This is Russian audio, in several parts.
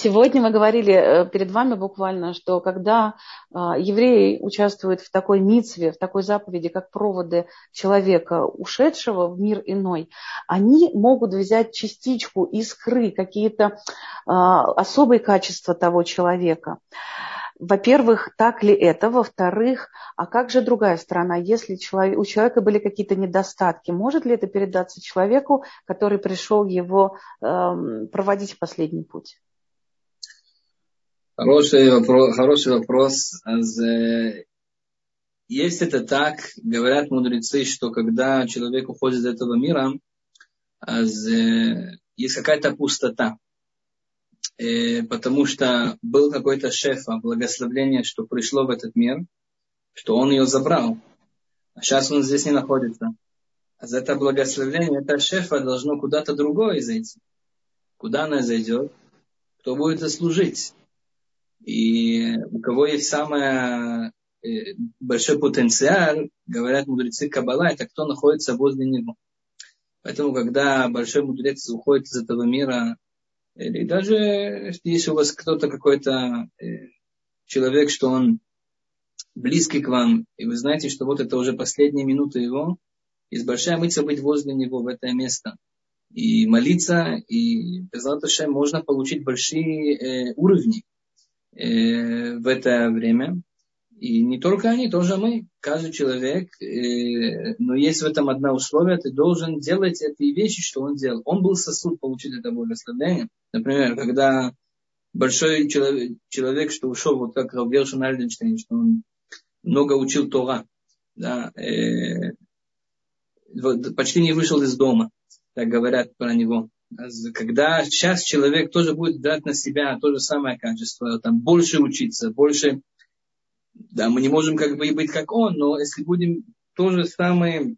Сегодня мы говорили перед вами буквально, что когда евреи участвуют в такой мицве, в такой заповеди, как проводы человека, ушедшего в мир иной, они могут взять частичку искры, какие-то особые качества того человека. Во-первых, так ли это? Во-вторых, а как же другая сторона? Если у человека были какие-то недостатки, может ли это передаться человеку, который пришел его проводить в последний путь? Хороший вопрос. Если это так, говорят мудрецы, что когда человек уходит из этого мира, есть какая-то пустота. Потому что был какой-то шефа, благословение, что пришло в этот мир, что он ее забрал. А сейчас он здесь не находится. А за это благословение, это шефа должно куда-то другое зайти. Куда она зайдет? Кто будет заслужить? И у кого есть самый большой потенциал, говорят мудрецы Каббала, это кто находится возле него. Поэтому, когда большой мудрец уходит из этого мира, или даже если у вас кто-то какой-то человек, что он близкий к вам, и вы знаете, что вот это уже последние минуты его, есть большая мицва быть возле него в это место. И молиться, и без Аллаха можно получить большие уровни в это время. И не только они, тоже мы, каждый человек. Но есть в этом одно условие, ты должен делать эти вещи, что он делал. Он был сосуд получить это благословение. Например, когда большой человек, что ушел, вот как Гершон Альденштейн, что он много учил Тора, да, почти не вышел из дома, так говорят про него. Когда сейчас человек тоже будет брать на себя то же самое качество, там больше учиться, больше, да, мы не можем как бы быть как он, но если будем то же самое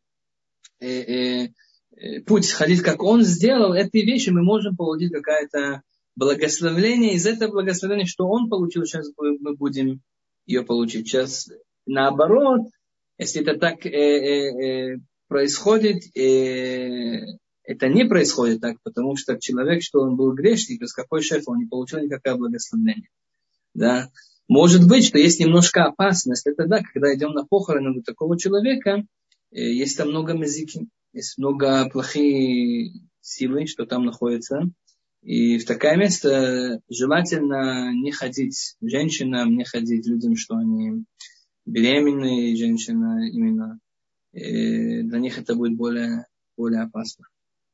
путь ходить, как он сделал, эти вещи мы можем получить какое-то благословение. Из этого благословения, что он получил, сейчас мы будем ее получить. Сейчас наоборот, если это так происходит, это не происходит так, потому что человек, что он был грешник, без какой шеф, он не получил никакое благословение. Да? Может быть, что есть немножко опасность. Это да, когда идем на похороны такого человека, есть там много мазики, есть много плохие силы, что там находится. И в такое место желательно не ходить женщинам, не ходить людям, что они беременные, женщина именно. Для них это будет более опасно.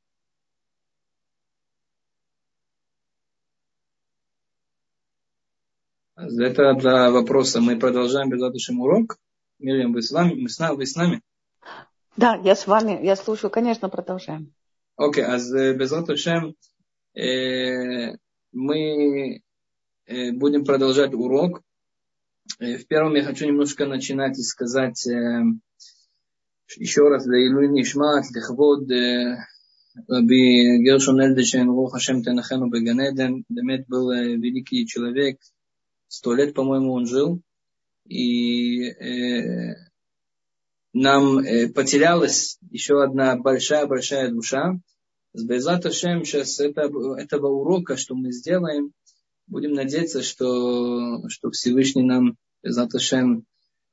Это для вопроса. Мы продолжаем безусловно урок. Мирьям, вы с нами? Да, я с вами, я слушаю, конечно, продолжаем. Окей, безусловно, мы будем продолжать урок. В первом я хочу немножко начинать и сказать еще раз для Илуи Нишмат, лихвод Раби Гершон Эльдешен, Рух Хашем Тенахену Беган Эден. Демет был великий человек, 100 лет, по-моему, он жил. И нам потерялась еще одна большая душа. С Бейзат Ашем сейчас этого урока, что мы сделаем, будем надеяться, что Всевышний нам, Бейзат Ашем,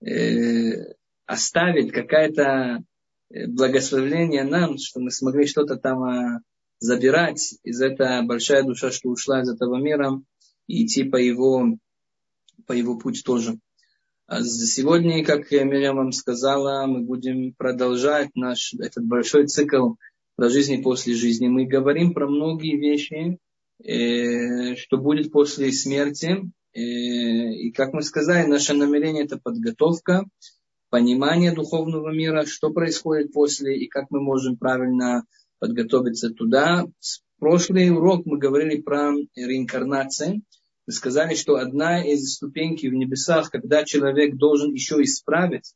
оставит какое-то благословение нам, что мы смогли что-то там забирать из этой большая душа, что ушла из этого мира, и идти по его путь тоже. А сегодня, как Мирьям вам сказала, мы будем продолжать наш этот большой цикл про жизнь после жизни. Мы говорим про многие вещи, что будет после смерти. И, как мы сказали, наше намерение – это подготовка, понимание духовного мира, что происходит после и как мы можем правильно подготовиться туда. В прошлый урок мы говорили про реинкарнацию. Мы сказали, что одна из ступеней в небесах, когда человек должен еще исправить,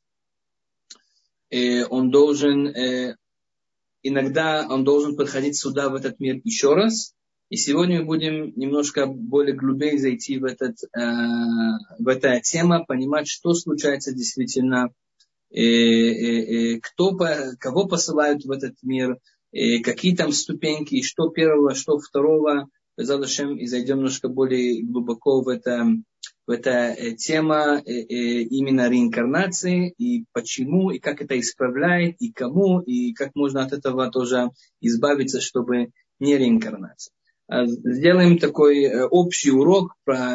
иногда он должен подходить сюда, в этот мир, еще раз. И сегодня мы будем немножко более глубее зайти в эта тема, понимать, что случается действительно, кого посылают в этот мир, какие там ступеньки, что первого, что второго, Зачем и зайдем немножко более глубоко в эта тема именно реинкарнации, и почему, и как это исправляет, и кому, и как можно от этого тоже избавиться, чтобы не реинкарнация. Сделаем такой общий урок про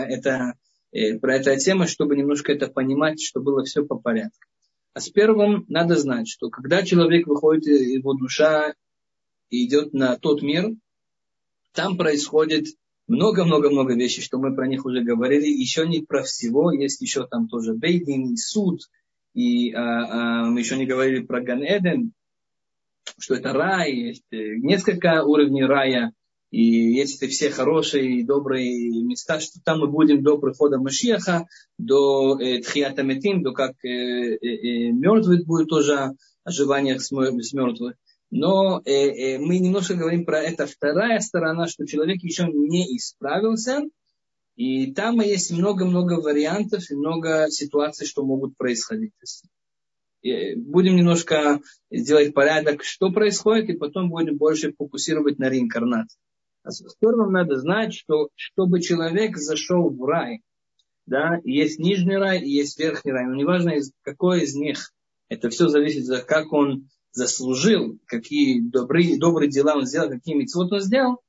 эту тему, чтобы немножко это понимать, чтобы было все по порядку. А с первым надо знать, что когда человек выходит, его душа идет на тот мир, там происходит много-много-много вещей, что мы про них уже говорили. Еще не про всего, есть еще там тоже бейдин, и суд. И мы еще не говорили про Ган-Эден, что это рай, есть несколько уровней рая. И есть эти все хорошие и добрые места, что там мы будем до прихода Машиаха, до Тхията Метим, до как мертвый будет тоже оживание с мертвых. Но мы немножко говорим про это вторая сторона, что человек еще не исправился. И там есть много-много вариантов и много ситуаций, что могут происходить. Будем немножко делать порядок, что происходит, и потом будем больше фокусировать на реинкарнации. Первым надо знать, что чтобы человек зашел в рай, да, есть нижний рай и есть верхний рай. Но неважно, какой из них. Это все зависит от как он заслужил, какие добрые дела он сделал, какие мицвот он сделал.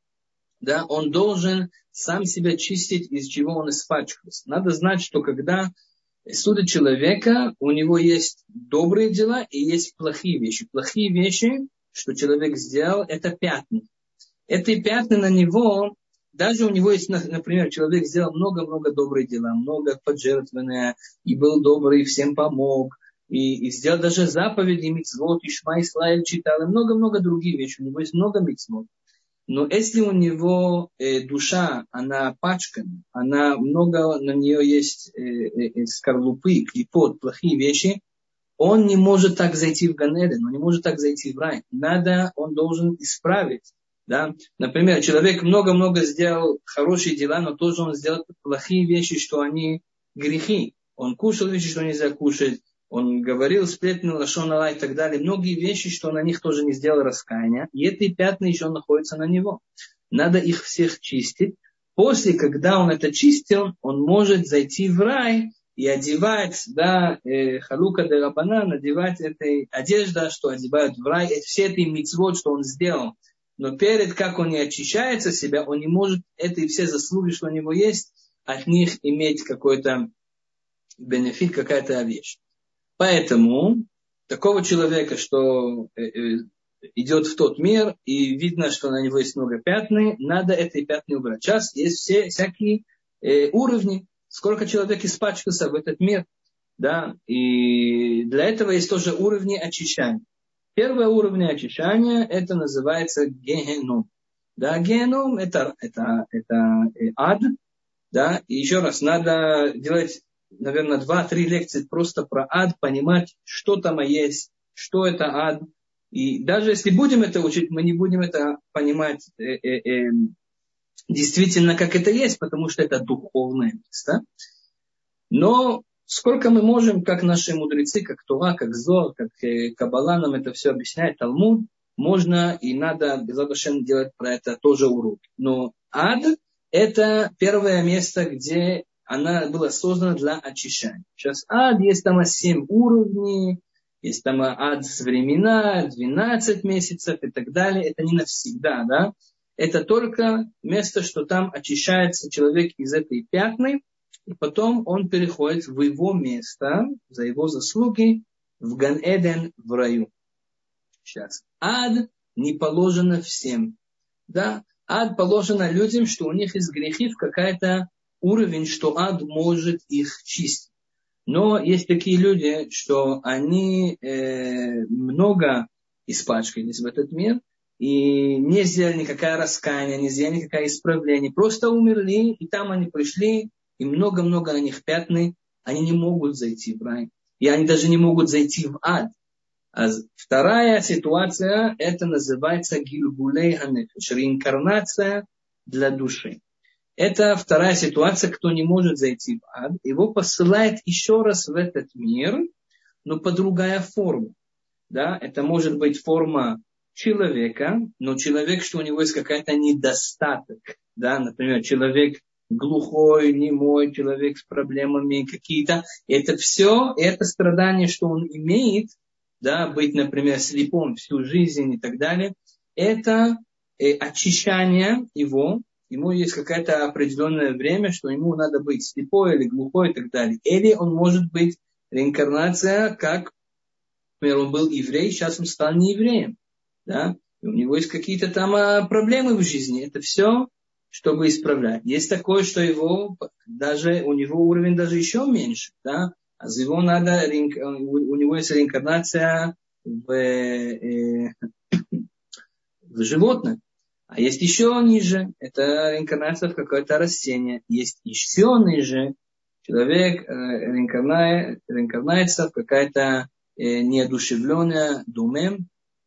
Да, он должен сам себя чистить, из чего он испачкался. Надо знать, что когда судят человека, у него есть добрые дела и есть плохие вещи. Плохие вещи, что человек сделал, это пятна. Эти пятна на него, даже у него есть, например, человек сделал много-много добрых дел, много поджертвованное, и был добрый, и всем помог, и сделал даже заповеди, мицвот, и Шма Исраэль читал, и много-много других вещей. У него есть много мицвот. Но если у него душа, она пачкана, она много, на нее есть скорлупы, клипот, плохие вещи, он не может так зайти в Ган-Эден, он не может так зайти в рай. Он должен исправить. Да? Например, человек много-много сделал хорошие дела, но тоже он сделал плохие вещи, что они грехи. Он кушал вещи, что нельзя кушать. Он говорил, сплетнил, лашон ала и так далее. Многие вещи, что на них тоже не сделал раскаяния. И эти пятна еще находятся на него. Надо их всех чистить. После, когда он это чистил, он может зайти в рай и одевать, да, халука де рабана, надевать этой одежда, что одевают в рай. Все эти мицвот, что он сделал. Но перед, как он не очищается себя, он не может эти все заслуги, что у него есть, от них иметь какой-то бенефит, какая-то вещь. Поэтому такого человека, что идет в тот мир, и видно, что на него есть много пятен, надо эти пятна убрать. Сейчас есть всякие уровни, сколько человек испачкался в этот мир. Да? И для этого есть тоже уровни очищания. Первый уровень очищения, это называется геном. Да, геном это ад. Да? И еще раз, надо делать, наверное, 2-3 лекции просто про ад, понимать, что там есть, что это ад. И даже если будем это учить, мы не будем это понимать действительно, как это есть, потому что это духовное место. Но сколько мы можем, как наши мудрецы, как Тора, как Зор, как Каббала нам это все объясняет, Талмуд, можно и надо, безусловно, делать про это тоже уроки. Но ад – это первое место, где она была создана для очищения. Сейчас ад, есть там 7 уровней, есть там ад с времена, 12 месяцев и так далее. Это не навсегда, да? Это только место, что там очищается человек из этой пятны, и потом он переходит в его место, за его заслуги, в Ган-Эден, в раю. Сейчас. Ад не положено всем. Да? Ад положено людям, что у них есть грехи в какой-то уровень, что ад может их чистить. Но есть такие люди, что они много испачкались в этот мир, и не сделали никакое раскаяние, не сделали никакое исправление. Просто умерли, и там они пришли, и много-много на них пятны, они не могут зайти в рай. И они даже не могут зайти в ад. А вторая ситуация, это называется гильгулей ханефеш, реинкарнация для души. Это вторая ситуация, кто не может зайти в ад. Его посылает еще раз в этот мир, но по другая форма. Да? Это может быть форма человека, но человек, что у него есть какой-то недостаток, да, например, человек глухой, немой, человек с проблемами какие-то, это все, это страдание, что он имеет, да, быть, например, слепым всю жизнь и так далее, это очищание его, ему есть какое-то определенное время, что ему надо быть слепой или глухой и так далее. Или он может быть реинкарнация, как, например, он был еврей, сейчас он стал не евреем. Да? И у него есть какие-то там проблемы в жизни. Это все, чтобы исправлять. Есть такое, что его, даже, у него уровень даже еще меньше. Да? А за его надо, у него есть реинкарнация в животных. А есть еще ниже, это реинкарнация в какое-то растение. Есть еще ниже, человек реинкарнается в какая-то неодушевленная думем.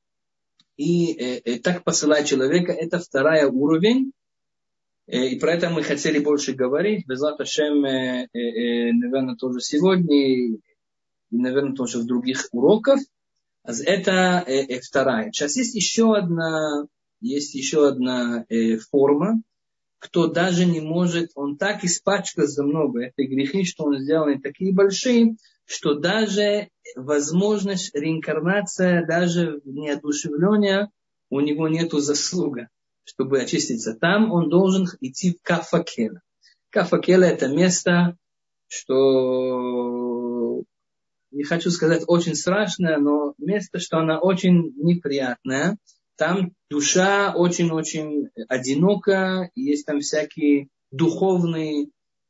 И так посылает человека. Это второй уровень. И про это мы хотели больше говорить. Безлат Ашем, наверное, тоже сегодня. И, наверное, тоже в других уроках. Это вторая. Сейчас есть еще одна форма, кто даже не может, он так испачкался много этой грехи, что он сделал, они такие большие, что даже возможность реинкарнация, даже неодушевления, у него нету заслуга, чтобы очиститься. Там он должен идти в Кафакела. Кафакела это место, что, не хочу сказать очень страшное, но место, что оно очень неприятное. Там душа очень-очень одинока, есть там всякие духовные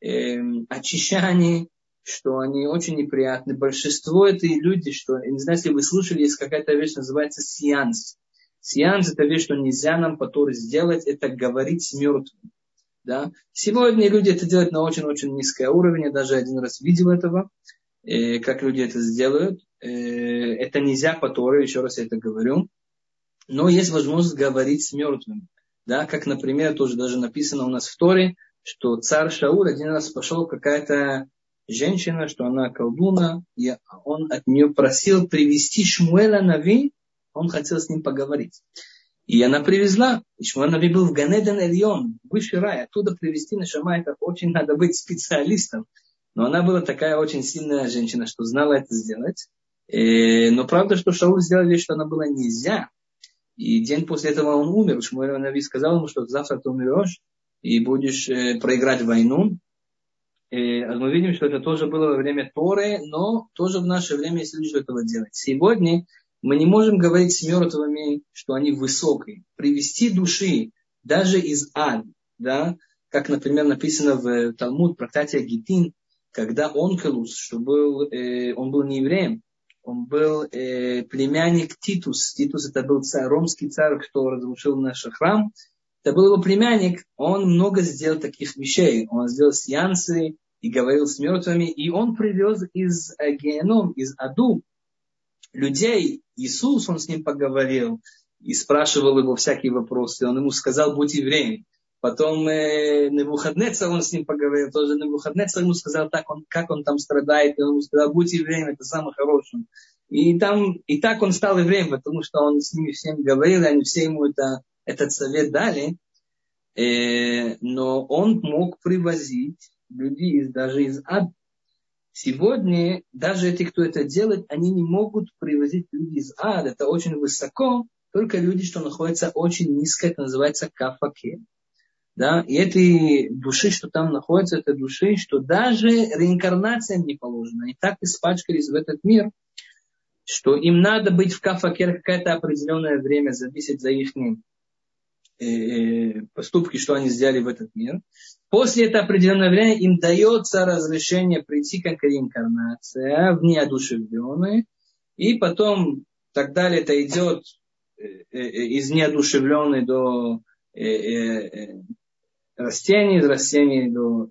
очищания, что они очень неприятны. Большинство это люди, что, я не знаю, если вы слушали, есть какая-то вещь, называется сеанс. Сеанс это вещь, что нельзя нам по Торе сделать, это говорить с мертвым. Да? Сегодня люди это делают на очень-очень низком уровне, я даже один раз видел этого, как люди это сделают. Это нельзя по Торе, еще раз я это говорю. Но есть возможность говорить с мертвым. Да, как, например, тоже даже написано у нас в Торе, что царь Шауль один раз пошел какая-то женщина, что она колдуна, и он от нее просил привести Шмуэля Нави, он хотел с ним поговорить. И она привезла, и Шмуэль Нави был в Ганеден Эльон, высший рай, оттуда привезти Нешама, это очень надо быть специалистом. Но она была такая очень сильная женщина, что знала это сделать. Но правда, что Шауль сделал вещь, что она была нельзя. И день после этого он умер. Шмуэль Нави сказал ему, что завтра ты умрешь и будешь проиграть войну. А мы видим, что это тоже было во время Торы, но тоже в наше время есть люди, что этого делать. Сегодня мы не можем говорить с мертвыми, что они высокие. Привести души даже из ада, да, как, например, написано в Талмуд, в трактате Гитин, когда Онкелус, что был, он был не евреем, он был племянник Титус. Титус это был царь, ромский царь, кто разрушил наш храм. Это был его племянник. Он много сделал таких вещей. Он сделал сеансы и говорил с мертвыми. И он привез из Геном, из Аду людей. Иисус, он с ним поговорил и спрашивал его всякие вопросы. Он ему сказал, будь евреем. Потом Навуходнецар, он с ним поговорил, тоже Навуходнецар ему сказал, как он там страдает, и он ему сказал, будь евреем, это самое хорошее. И так он стал евреем, потому что он с ними всем говорил, и они все ему этот совет дали. Но он мог привозить людей даже из ада. Сегодня даже эти, кто это делает, они не могут привозить людей из ада, это очень высоко, только люди, что находятся очень низко, это называется кафаке. Да? И эти души, что там находятся, это души, что даже реинкарнация не положена. И так испачкались в этот мир, что им надо быть в кафакер какое-то определенное время, зависит за их поступки, что они сделали в этот мир. После этого определенное время им дается разрешение прийти как реинкарнация в неодушевленные. И потом так далее это идет из неодушевленной до растений, из растений до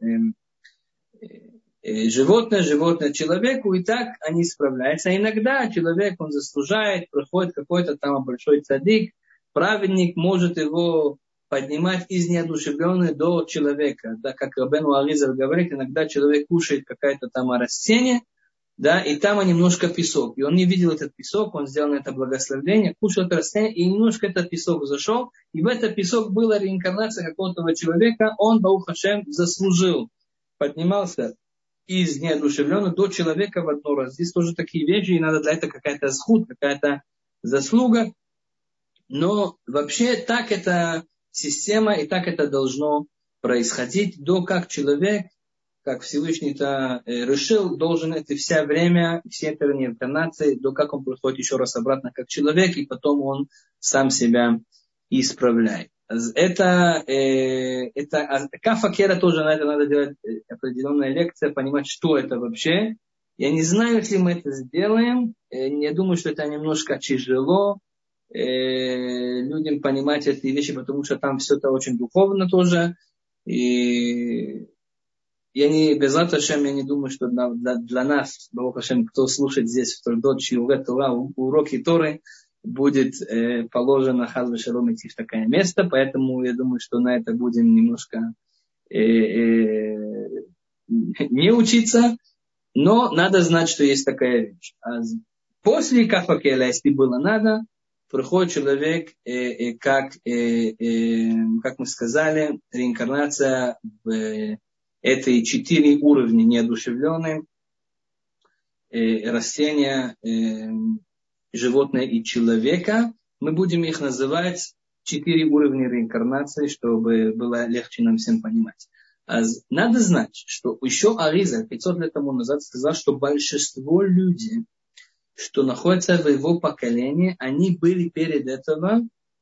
животное человеку, и так они справляются. А иногда человек, он заслужает, проходит какой-то там большой цадик, праведник может его поднимать из неодушевленной до человека. Да, как Рабейну Аризаль говорит, иногда человек кушает какое-то там растение, да, и там немножко песок. И он не видел этот песок, он сделал на это благословение, кушал это растение, и немножко этот песок зашел, и в этот песок была реинкарнация какого-то человека, он, Барух Ашем, заслужил, поднимался из неодушевленного до человека в одно раз. Здесь тоже такие вещи, и надо для этого какая-то схуд, какая-то заслуга. Но вообще так эта система, и так это должно происходить, до как человек, как Всевышний-то решил, должен это все время, все эти реинкарнации, до как он приходит еще раз обратно как человек, и потом он сам себя исправляет. Это кафа-кера тоже на это надо делать определенная лекция, понимать, что это вообще. Я не знаю, если мы это сделаем, я думаю, что это немножко тяжело людям понимать эти вещи, потому что там все это очень духовно тоже. И я не, без Ашем, я не думаю, что для нас, Барух Ашем, кто слушает здесь в Толдот, Шиурет Тора, уроки Торы, будет положено хас вешалом идти в такое место, поэтому я думаю, что на это будем немножко не учиться, но надо знать, что есть такая вещь. А после Кафакеля, если было надо, приходит человек, как мы сказали, реинкарнация в эти 4 уровня неодушевленные, растения, животное и человека. Мы будем их называть 4 уровня реинкарнации, чтобы было легче нам всем понимать. Надо знать, что еще Аризаль 500 лет тому назад сказал, что большинство людей, что находятся в его поколении, они были перед этого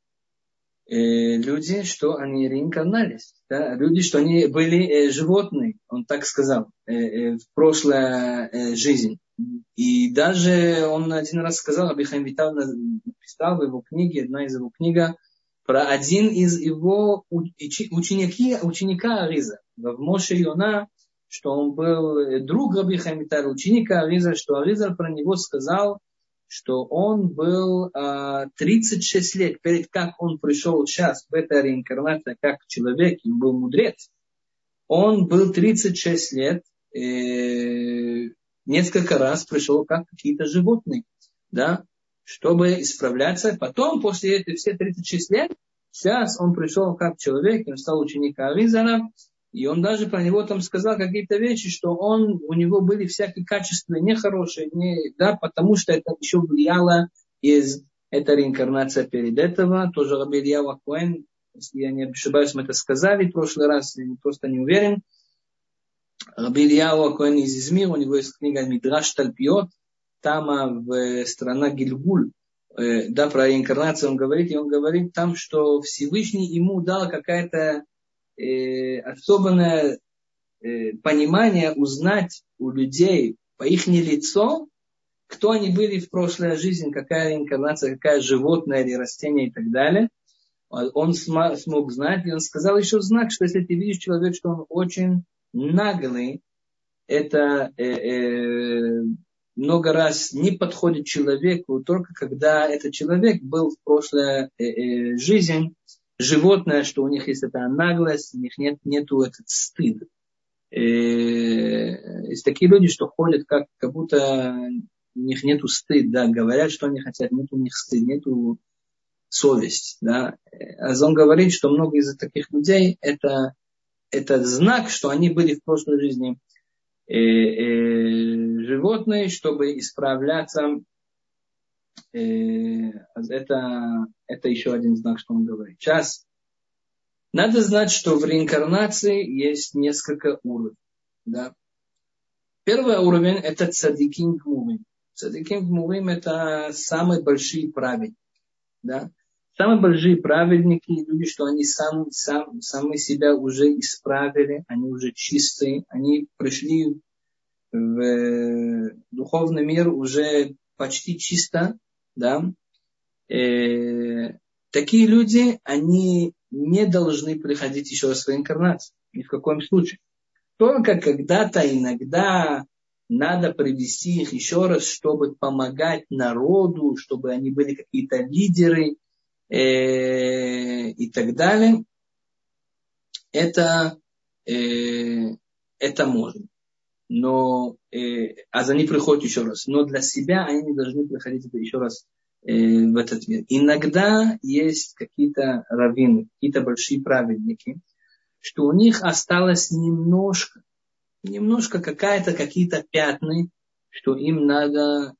люди, что они реинкарнались. Да? Люди, что они были животные, он так сказал, в прошлой жизни. И даже он один раз сказал, Раби Хаим Виталь написал в его книге, одна из его книг, про один из его ученика Ариза, в Моше Йона, что он был друг Раби Хаим Виталя, ученика Ариза, что Ариза про него сказал, что он был 36 лет перед как он пришел сейчас в этой реинкарнации как человек и был мудрец. Он был 36 лет, несколько раз пришел как какие-то животные, да, чтобы исправляться. Потом, после этих все 36 лет, сейчас он пришел как человек, он стал учеником Аризана, и он даже про него там сказал какие-то вещи, что у него были всякие качества нехорошие, да, потому что это еще влияло из этой реинкарнации перед этого. Тоже Раби Элияу ха-Коэн, если я не ошибаюсь, мы это сказали в прошлый раз, я просто не уверен. Раби Элияу ха-Коэн из Измира, у него есть книга Мидраш Тальпиот, там в страна Гильгуль, да, про реинкарнацию он говорит, и он говорит там, что Всевышний ему дал какая-то особенное понимание, узнать у людей по их лицу, кто они были в прошлой жизни, какая реинкарнация, какая животное или растение и так далее. Он смог знать, и он сказал еще знак, что если ты видишь человека, что он очень наглый, это много раз не подходит человеку, только когда этот человек был в прошлой жизни животное, что у них есть эта наглость, у них нету этот стыд. Есть такие люди, что ходят как будто у них нету стыд, да, говорят, что они хотят, нет у них стыд, нету совесть, да. А он говорит, что много из таких людей это знак, что они были в прошлой жизни животные, чтобы исправляться. Это еще один знак, что он говорит. Сейчас надо знать, что в реинкарнации есть несколько уровней. Да? Первый уровень – это цадиким гмурим. Цадиким гмурим – это самые большие праведники. Да? Самые большие праведники, люди, что они сами себя уже исправили, они уже чистые, они пришли в духовный мир уже почти чисто. Да? Такие люди, они не должны приходить еще раз в реинкарнацию. Ни в каком случае. Только когда-то, иногда надо привести их еще раз, чтобы помогать народу, чтобы они были какие-то лидеры и так далее. Это можно. но они приходят еще раз. Но для себя они не должны приходить еще раз в этот мир. Иногда есть какие-то раввины, какие-то большие праведники, что у них осталось немножко какие-то пятна, что им надо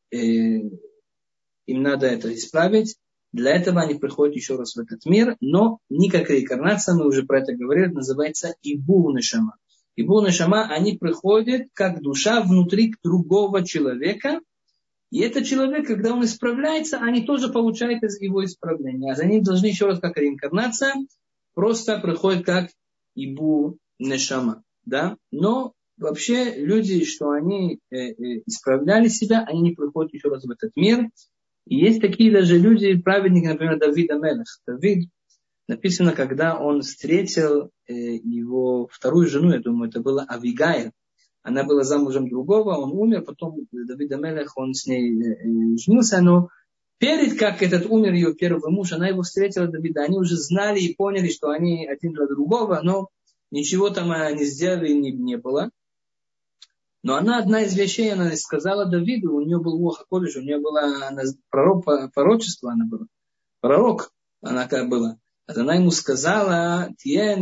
это исправить. Для этого они приходят еще раз в этот мир, но не как реинкарнация, мы уже про это говорили, это называется ибур нешама. Ибур нешама, они приходят как душа внутри другого человека, и этот человек, когда он исправляется, они тоже получают из его исправления. А за ним должны еще раз как реинкарнация, просто приходят как ибур нешама. Да? Но вообще люди, что они исправляли себя, они не приходят еще раз в этот мир. И есть такие даже люди, праведники, например, Давид ха-Мелех. Давид, написано, когда он встретил его вторую жену, я думаю, это была Авигаил. Она была замужем другого, он умер, потом Давид ха-Мелех, он с ней женился, но перед как этот умер ее первый муж, она его встретила, Давида. Они уже знали и поняли, что они один для другого, но ничего там не сделали, не было. Но одна из вещей, она сказала Давиду, у нее был Уаха-Кодыш, у нее была пророчество, она была. Пророк она как была. Она ему сказала, я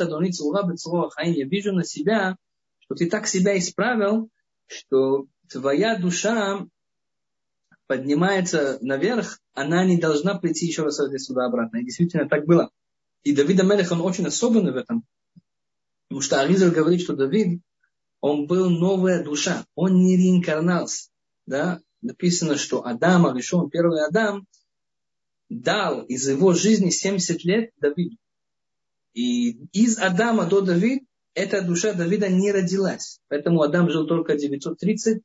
вижу на себя, что ты так себя исправил, что твоя душа поднимается наверх, она не должна прийти еще раз сюда обратно. И действительно так было. И Давид ха-Мелех, он очень особенный в этом. Потому что Аризаль говорит, что Давид, он был новая душа, он не реинкарнался. Да? Написано, что Адам, Аришон, первый Адам, дал из его жизни 70 лет Давиду. И из Адама до Давида эта душа Давида не родилась. Поэтому Адам жил только 930,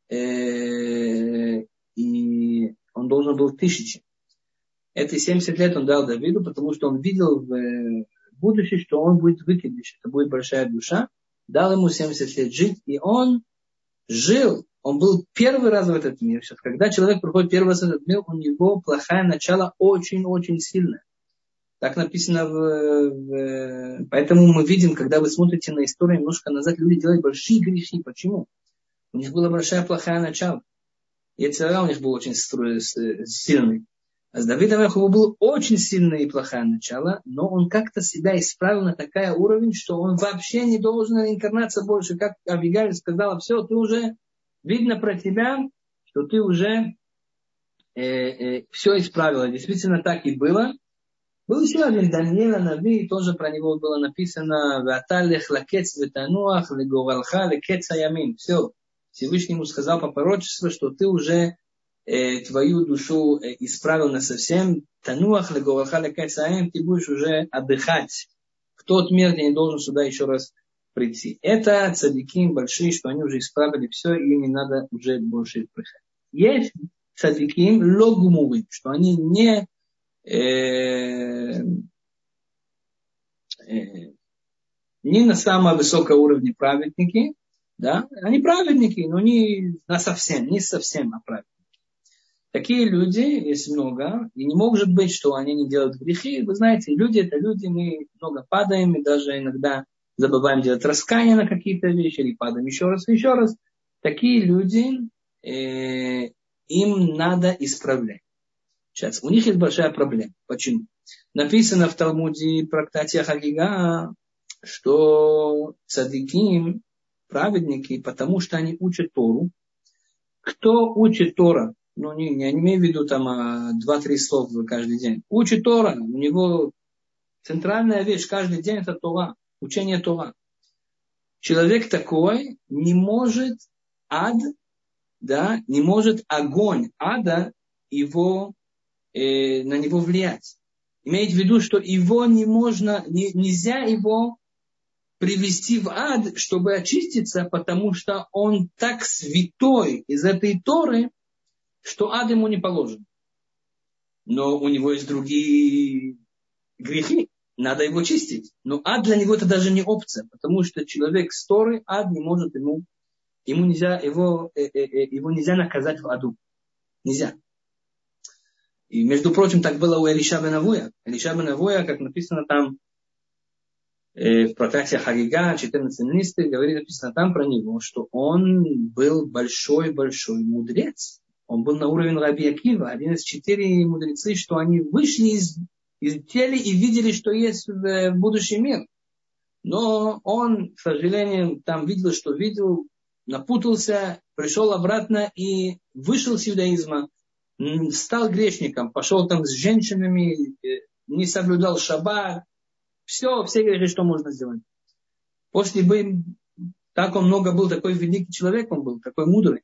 и он должен был 1000. Эти 70 лет он дал Давиду, потому что он видел в будущем, что он будет выкидыш, это будет большая душа. Дал ему 70 лет жить, и он жил, он был первый раз в этот мир. Сейчас, когда человек приходит первый раз в этот мир, у него плохое начало очень-очень сильное. Так написано Поэтому мы видим, когда вы смотрите на историю немножко назад, люди делают большие грехи. Почему? У них было большое плохое начало. И Яцер-гара у них был очень сильный. А с Давидом у него было очень сильное и плохое начало, но он как-то себя исправил на такой уровень, что он вообще не должен реинкарнаться больше. Как Авигаиль сказала, все, ты уже, видно про тебя, что ты уже все исправила. Действительно так и было. Был еще один Даниил Нави, тоже про него было написано «Ваталех лакец ветануах леговалха лекец аямин». Все, Всевышнему сказал по пророчеству, что ты уже твою душу исправил на совсем. Тануах леговалха лекец аямин, ты будешь уже отдыхать. В тот мир ты не должен сюда еще раз прийти. Это цадики большие, что они уже исправили все, и им не надо уже больше приходить. Есть цадики логумувы, что они не на самом высоком уровне праведники, да, они праведники, но не совсем праведники. Такие люди есть много, и не может быть, что они не делают грехи. Вы знаете, люди это люди, мы много падаем, и даже иногда забываем делать раскаяние на какие-то вещи, или падаем еще раз и еще раз. Такие люди, им надо исправлять. Сейчас, у них есть большая проблема. Почему? Написано в Талмуде, в трактате Хагига, что цадиким, праведники, потому что они учат Тору. Кто учит Тора? Ну, не имею в виду там 2-3 слова каждый день. Учит Тора, у него центральная вещь каждый день это Тора, учение Тора. Человек такой не может не может огонь ада на него влиять. Имеет в виду, что его нельзя его привести в ад, чтобы очиститься, потому что он так святой из этой Торы, что ад ему не положен. Но у него есть другие грехи, надо его чистить. Но ад для него это даже не опция, потому что человек с Торы, ад не может ему нельзя, его нельзя наказать в аду. Нельзя. И, между прочим, так было у Элиша бен Авуя. Элиша бен Авуя, как написано там, в трактате Хагига, 14 листы, говорит, написано там про него, что он был большой-большой мудрец. Он был на уровне Раби Акива, один из 4 мудрецы, что они вышли из тела и видели, что есть в будущий мир. Но он, к сожалению, там видел, что видел, напутался, пришел обратно и вышел с иудаизма, стал грешником, пошел там с женщинами, не соблюдал шаббат, все грехи, что можно сделать. Так он много был, такой великий человек он был, такой мудрый.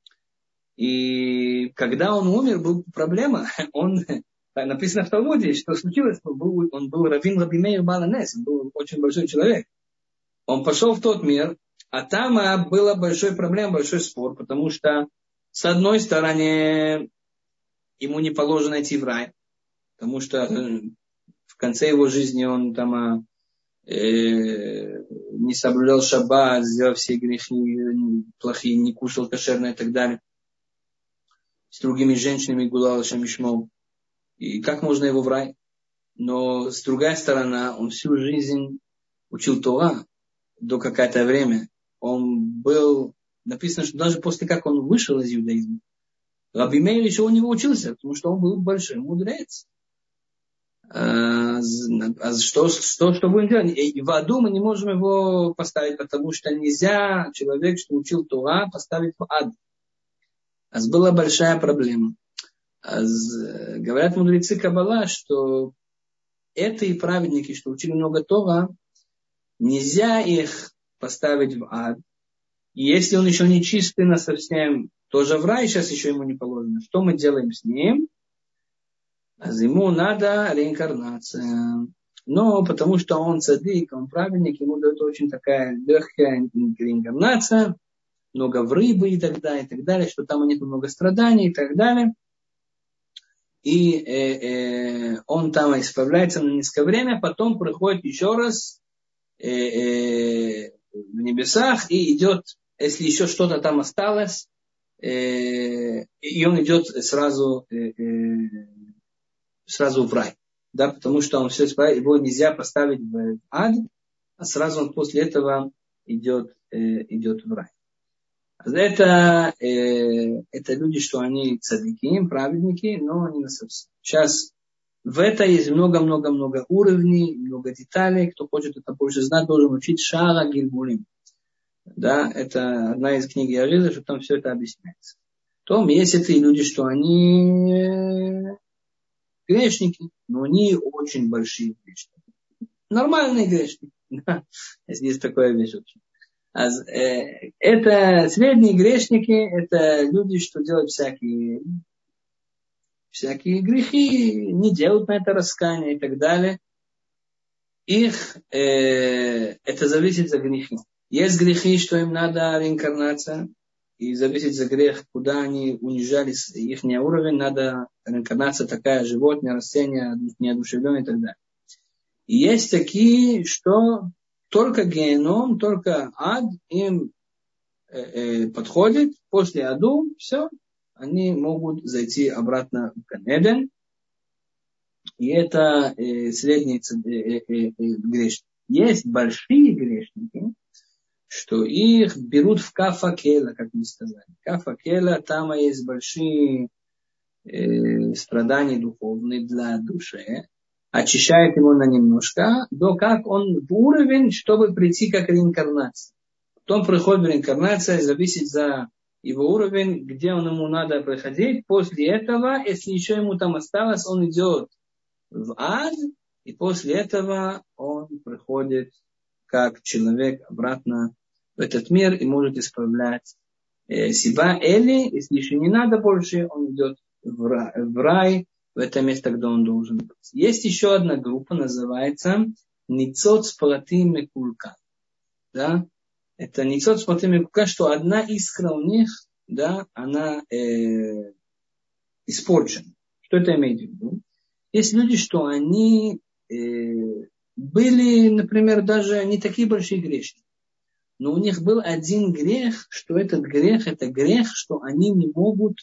И когда он умер, была проблема. Написано в Талмуде, что случилось, он был раввин Раби Меир баал ха-Нес, он был очень большой человек. Он пошел в тот мир, а там была большая проблема, большой спор, потому что с одной стороны ему не положено идти в рай, потому что в конце его жизни он там не соблюдал шаббат, сделал все грехи плохие, не кушал кошерное и так далее. С другими женщинами гулял шамишмол. И как можно его в рай? Но с другой стороны, он всю жизнь учил Тора до какое-то время. Он был, написано, что даже после как он вышел из иудаизма, Раби Меир еще у него учился, потому что он был большой мудрец. Что будем делать? И в аду мы не можем его поставить, потому что нельзя человек, что учил Тора, поставить в ад. Была большая проблема. Говорят мудрецы Каббала, что это и праведники, что учили много Тора, нельзя их поставить в ад. И если он еще не чистый на совсем, тоже в рай сейчас еще ему не положено. Что мы делаем с ним? Ему надо реинкарнация. Но потому что он цадик, он праведник, ему дает очень такая легкая реинкарнация, много в рыбы и так далее, что там нет много страданий и так далее. И он там исправляется на низкое время, потом приходит еще раз в небесах и идет, если еще что-то там осталось, и он идет сразу в рай. Да, потому что он все исправляет, его нельзя поставить в ад, а сразу он после этого идет в рай. Это люди, что они цадики, праведники, но не на совсем. Сейчас в это есть много-много-много уровней, много деталей. Кто хочет это больше знать, должен учить Шара Гильгулим. Да, это одна из книг Ярилы, что там все это объясняется. Потом есть эти люди, что они грешники, но они очень большие грешники. Нормальные грешники. Есть такое вещь. Это средние грешники, это люди, что делают всякие грехи, не делают на это раскаяние и так далее. Это зависит от грехи. Есть грехи, что им надо реинкарнация, и зависит за грех, куда они унижались, их уровень, надо реинкарнация такая, животное, растение, неодушевленное и так далее. И есть такие, что только геном, только ад им подходит, после аду, все, они могут зайти обратно в Ганеден. И это средние грешники. Есть большие грешники, что их берут в кафакела, как мы сказали. Кафакела, там есть большие страдания духовные для души. Очищает его на немножко, до как он в уровень, чтобы прийти как реинкарнация. Потом приходит реинкарнация, зависит за его уровень, где ему надо проходить. После этого, если еще ему там осталось, он идет в ад, и после этого он приходит как человек обратно в этот мир и может исправлять себя. Или, если еще не надо больше, он идет в рай, в это место, где он должен быть. Есть еще одна группа, называется Ницот Спратим Мекулка. Да? Это Ницот Спратим Мекулка, что одна искра у них, да, она испорчена. Что это имеет в виду? Есть люди, что они были, например, даже не такие большие грешники. Но у них был один грех, что этот грех, это грех, что они не могут...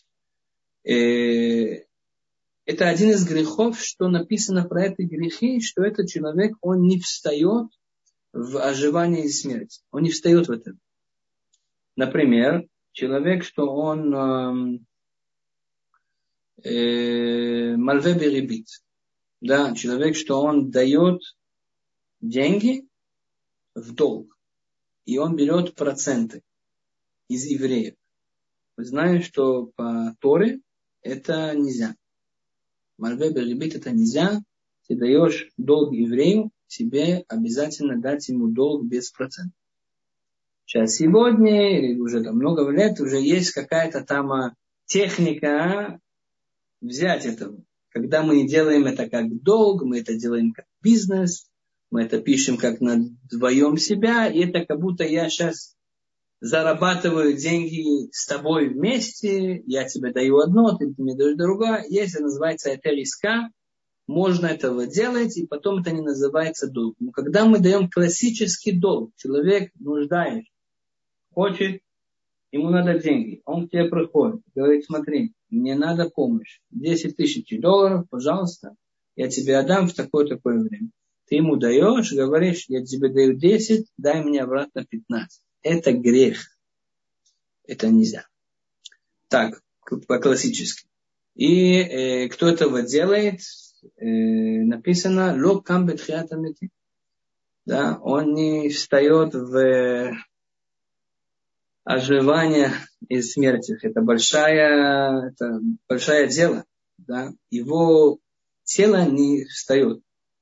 Это один из грехов, что написано про эти грехи, что этот человек, он не встает в оживании и смерти. Он не встает в это. Например, человек, что он мальве беребит. Да, человек, что он дает деньги в долг. И он берет проценты из евреев. Мы знаем, что по Торе это нельзя. Мальве беребит это нельзя. Ты даешь долг еврею, тебе обязательно дать ему долг без процентов. Сейчас сегодня, или уже там много лет, уже есть какая-то там техника взять это. Когда мы делаем это как долг, мы это делаем как бизнес, мы это пишем как на вдвоем себя, и это как будто я сейчас зарабатываю деньги с тобой вместе, я тебе даю одно, ты мне даешь другое. Если называется это риска, можно этого делать, и потом это не называется долг. Но когда мы даем классический долг, человек нуждается, хочет, ему надо деньги, он к тебе приходит, говорит, смотри, мне надо помощь, 10 тысяч долларов, пожалуйста, я тебе отдам в такое-такое время. Ты ему даешь, говоришь, я тебе даю 10, дай мне обратно 15. Это грех. Это нельзя. Так, по-классически. И кто этого делает, написано, ло кам бетхиат амити. Да, он не встает в оживание из смерти. Это большое дело. Да? Его тело не встает.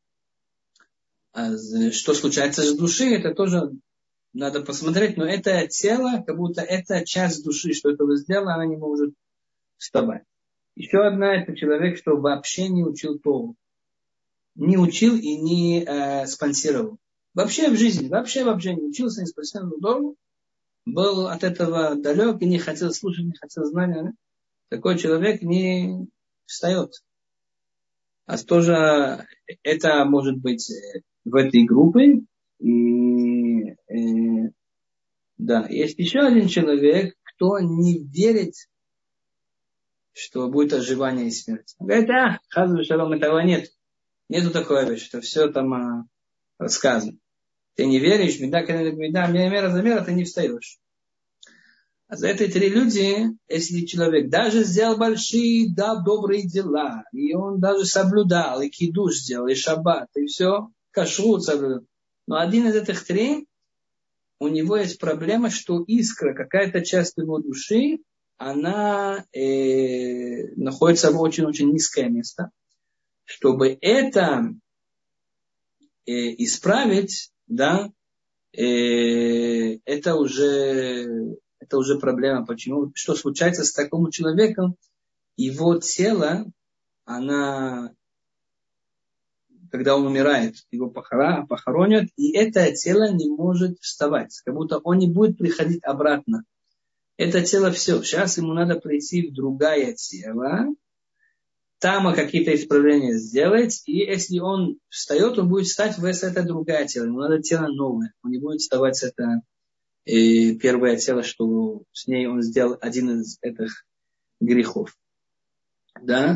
А что случается с душой, это тоже надо посмотреть. Но это тело, как будто это часть души, что этого сделано, она не может вставать. Еще одна, это человек, что вообще не учил Тору. Не учил и не спонсировал. Вообще в жизни, вообще не учился, не спонсировал Тору. Был от этого далек и не хотел слушать, не хотел знания. Да? Такой человек не встает. А тоже это может быть в этой группе. И да, есть еще один человек, кто не верит, что будет оживание и смерть. Он говорит, хазу шалом, этого нет. Нету такой вещи, что все там рассказано. Ты не веришь, мера за мера, ты не встаешь. А за это 3 люди, если человек даже сделал большие, добрые дела, и он даже соблюдал, и кидуш сделал, и шаббат, и все, кашрут соблюдал. Но один из этих 3, у него есть проблема, что искра, какая-то часть его души, она находится в очень-очень низкое место. Чтобы это исправить, да, это уже проблема. Почему? Что случается с таким человеком? Его тело, когда он умирает, его похоронят, и это тело не может вставать. Как будто он не будет приходить обратно. Это тело все. Сейчас ему надо прийти в другое тело, там какие-то исправления сделать, и если он встает, он будет встать в это другое тело. Ему надо тело новое. Он не будет вставать с это первое тело, что с ней он сделал один из этих грехов. Да?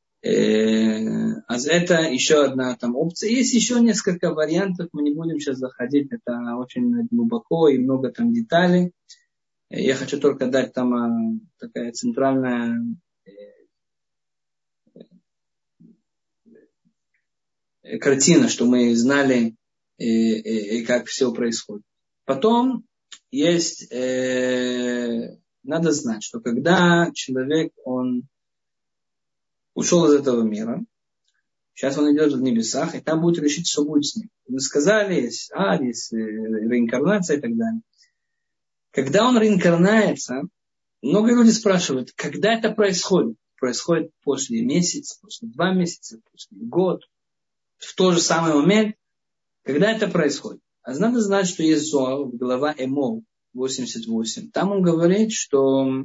Это еще одна там опция. Есть еще несколько вариантов, мы не будем сейчас заходить, это очень глубоко и много там деталей. Я хочу только дать там такая центральная картина, что мы знали, как все происходит. Потом есть, надо знать, что когда человек, он ушел из этого мира, сейчас он идет в небесах, и там будет решить, что будет с ним. Мы сказали, есть ад, есть реинкарнация и так далее. Когда он реинкарнается, много людей спрашивают, когда это происходит? Происходит после месяца, после 2 месяца, после года. В тот же самый момент, когда это происходит. А надо знать, что есть Зоар, глава Эмор 88. Там он говорит, что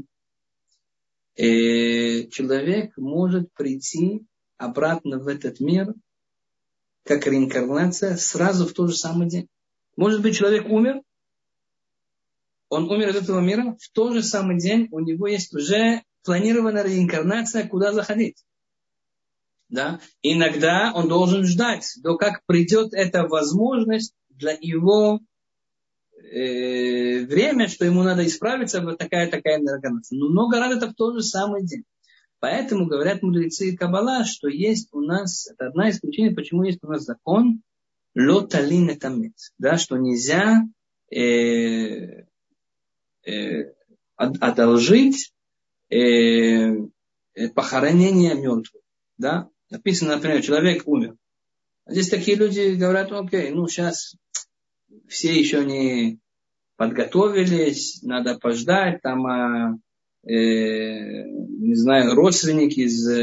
человек может прийти обратно в этот мир, как реинкарнация, сразу в тот же самый день. Может быть, человек умер, он умер из этого мира, в тот же самый день у него есть уже планированная реинкарнация, куда заходить. Да? Иногда он должен ждать, до как придет эта возможность для его время, что ему надо исправиться, вот такая реинкарнация. Но много раз это в тот же самый день. Поэтому говорят мудрецы и Каббала, что есть у нас, это одна из причин, почему есть у нас закон лоталин этамет, да, что нельзя одолжить похоронение мертвых. Да? Написано, например, человек умер. А здесь такие люди говорят, окей, ну сейчас все еще не подготовились, надо пождать, там, не знаю, родственник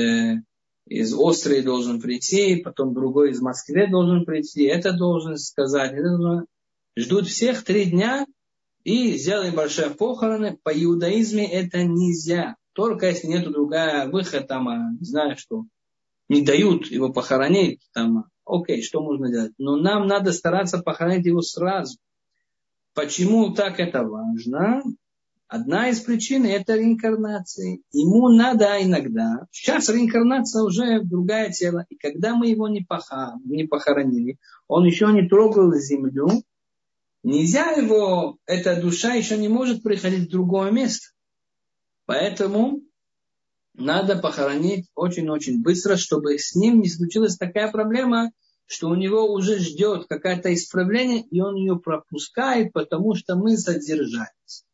из Острии должен прийти, потом другой из Москвы должен прийти, это должен сказать, это должен... Ждут всех 3 дня и сделали большие похороны. По иудаизме это нельзя. Только если нет другая выхода, там, не знаю что, не дают его похоронить, там, окей, что можно делать? Но нам надо стараться похоронить его сразу. Почему так это важно? Одна из причин – это реинкарнация. Ему надо иногда, сейчас реинкарнация уже в другое тело, и когда мы его не похоронили, он еще не трогал землю, нельзя его, эта душа еще не может приходить в другое место. Поэтому надо похоронить очень-очень быстро, чтобы с ним не случилась такая проблема, что у него уже ждет какое-то исправление, и он ее пропускает, потому что мы задержались.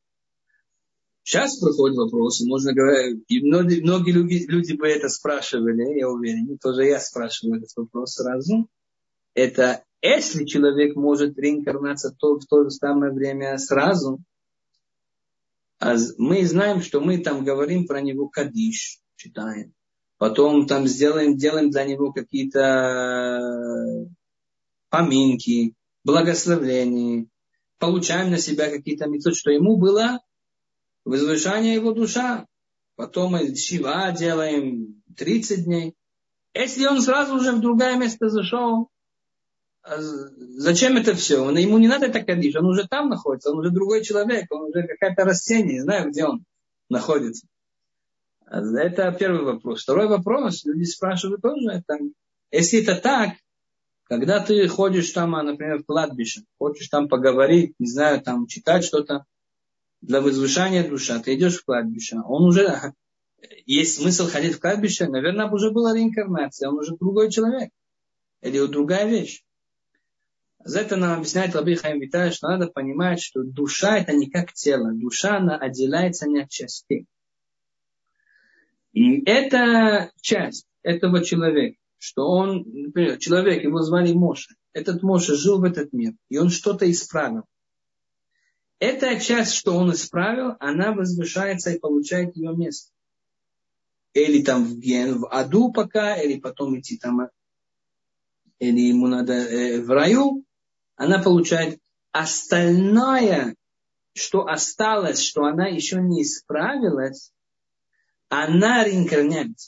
Сейчас приходят вопросы, можно говорить, и многие люди бы это спрашивали, я уверен, тоже я спрашиваю этот вопрос сразу. Это если человек может реинкарнаться в то же самое время сразу, а мы знаем, что мы там говорим про него кадиш, читаем. Потом там делаем для него какие-то поминки, благословения, получаем на себя какие-то мицвот, что ему было возвышение его душа. Потом мы шива делаем 30 дней. Если он сразу же в другое место зашел, зачем это все? Ему не надо это кадиш, он уже там находится, он уже другой человек, он уже какое-то растение, не знаю, где он находится. Это первый вопрос. Второй вопрос, люди спрашивают тоже, это, если это так, когда ты ходишь там, например, в кладбище, хочешь там поговорить, не знаю, там читать что-то для возвышения души, ты идешь в кладбище, он уже, есть смысл ходить в кладбище, наверное, уже была реинкарнация, он уже другой человек, или другая вещь. За это нам объясняет Раби Хаим Виталь, что надо понимать, что душа это не как тело, душа она отделяется не от частей. И эта часть этого человека, что он, например, человек, его звали Моше, этот Моше жил в этот мир, и он что-то исправил. Эта часть, что он исправил, она возвышается и получает ее место. Или там в аду пока, или потом идти там, или ему надо в раю, она получает остальное, что осталось, что она еще не исправилась, она реинкарнируется.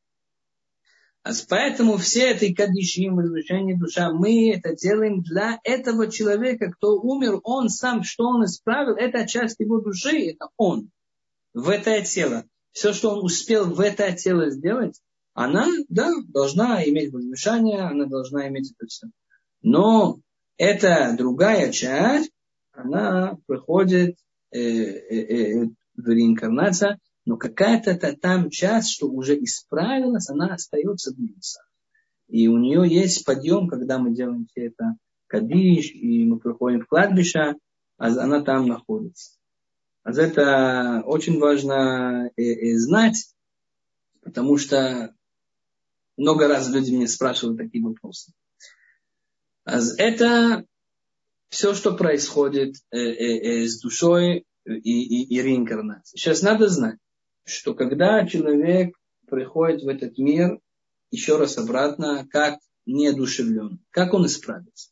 Поэтому все эти кадишим, возвышение душа, мы это делаем для этого человека, кто умер, он сам, что он исправил, это часть его души, это он, в это тело. Все, что он успел в это тело сделать, она, да, должна иметь возвышение, она должна иметь это все. Но эта другая часть, она приходит в реинкарнацию, но какая-то там часть, что уже исправилась, она остается в небесах. И у нее есть подъем, когда мы делаем все это кадиш, и мы приходим в кладбище, а она там находится. А это очень важно знать, потому что много раз люди меня спрашивают такие вопросы. Это все, что происходит с душой и реинкарнацией. Сейчас надо знать, что когда человек приходит в этот мир, еще раз обратно, как неодушевлен, как он исправится.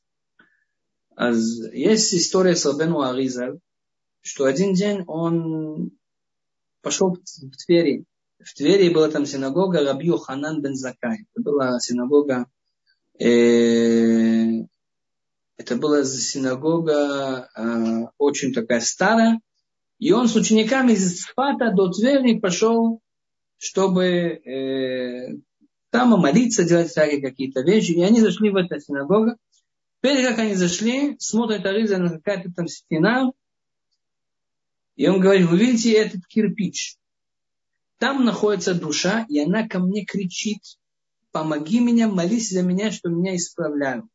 Есть история с Рабейну Аризаль, что один день он пошел в Твери. В Твери была там синагога Раби Йоханан бен Заккай. Это была синагога очень такая старая. И он с учениками из Сфата до Твери пошел, чтобы там молиться, делать всякие какие-то вещи. И они зашли в эту синагогу. Перед как они зашли, смотрит Ариза на какая-то там стена, и он говорит, вы видите этот кирпич? Там находится душа, и она ко мне кричит, помоги меня, молись за меня, что меня исправляют.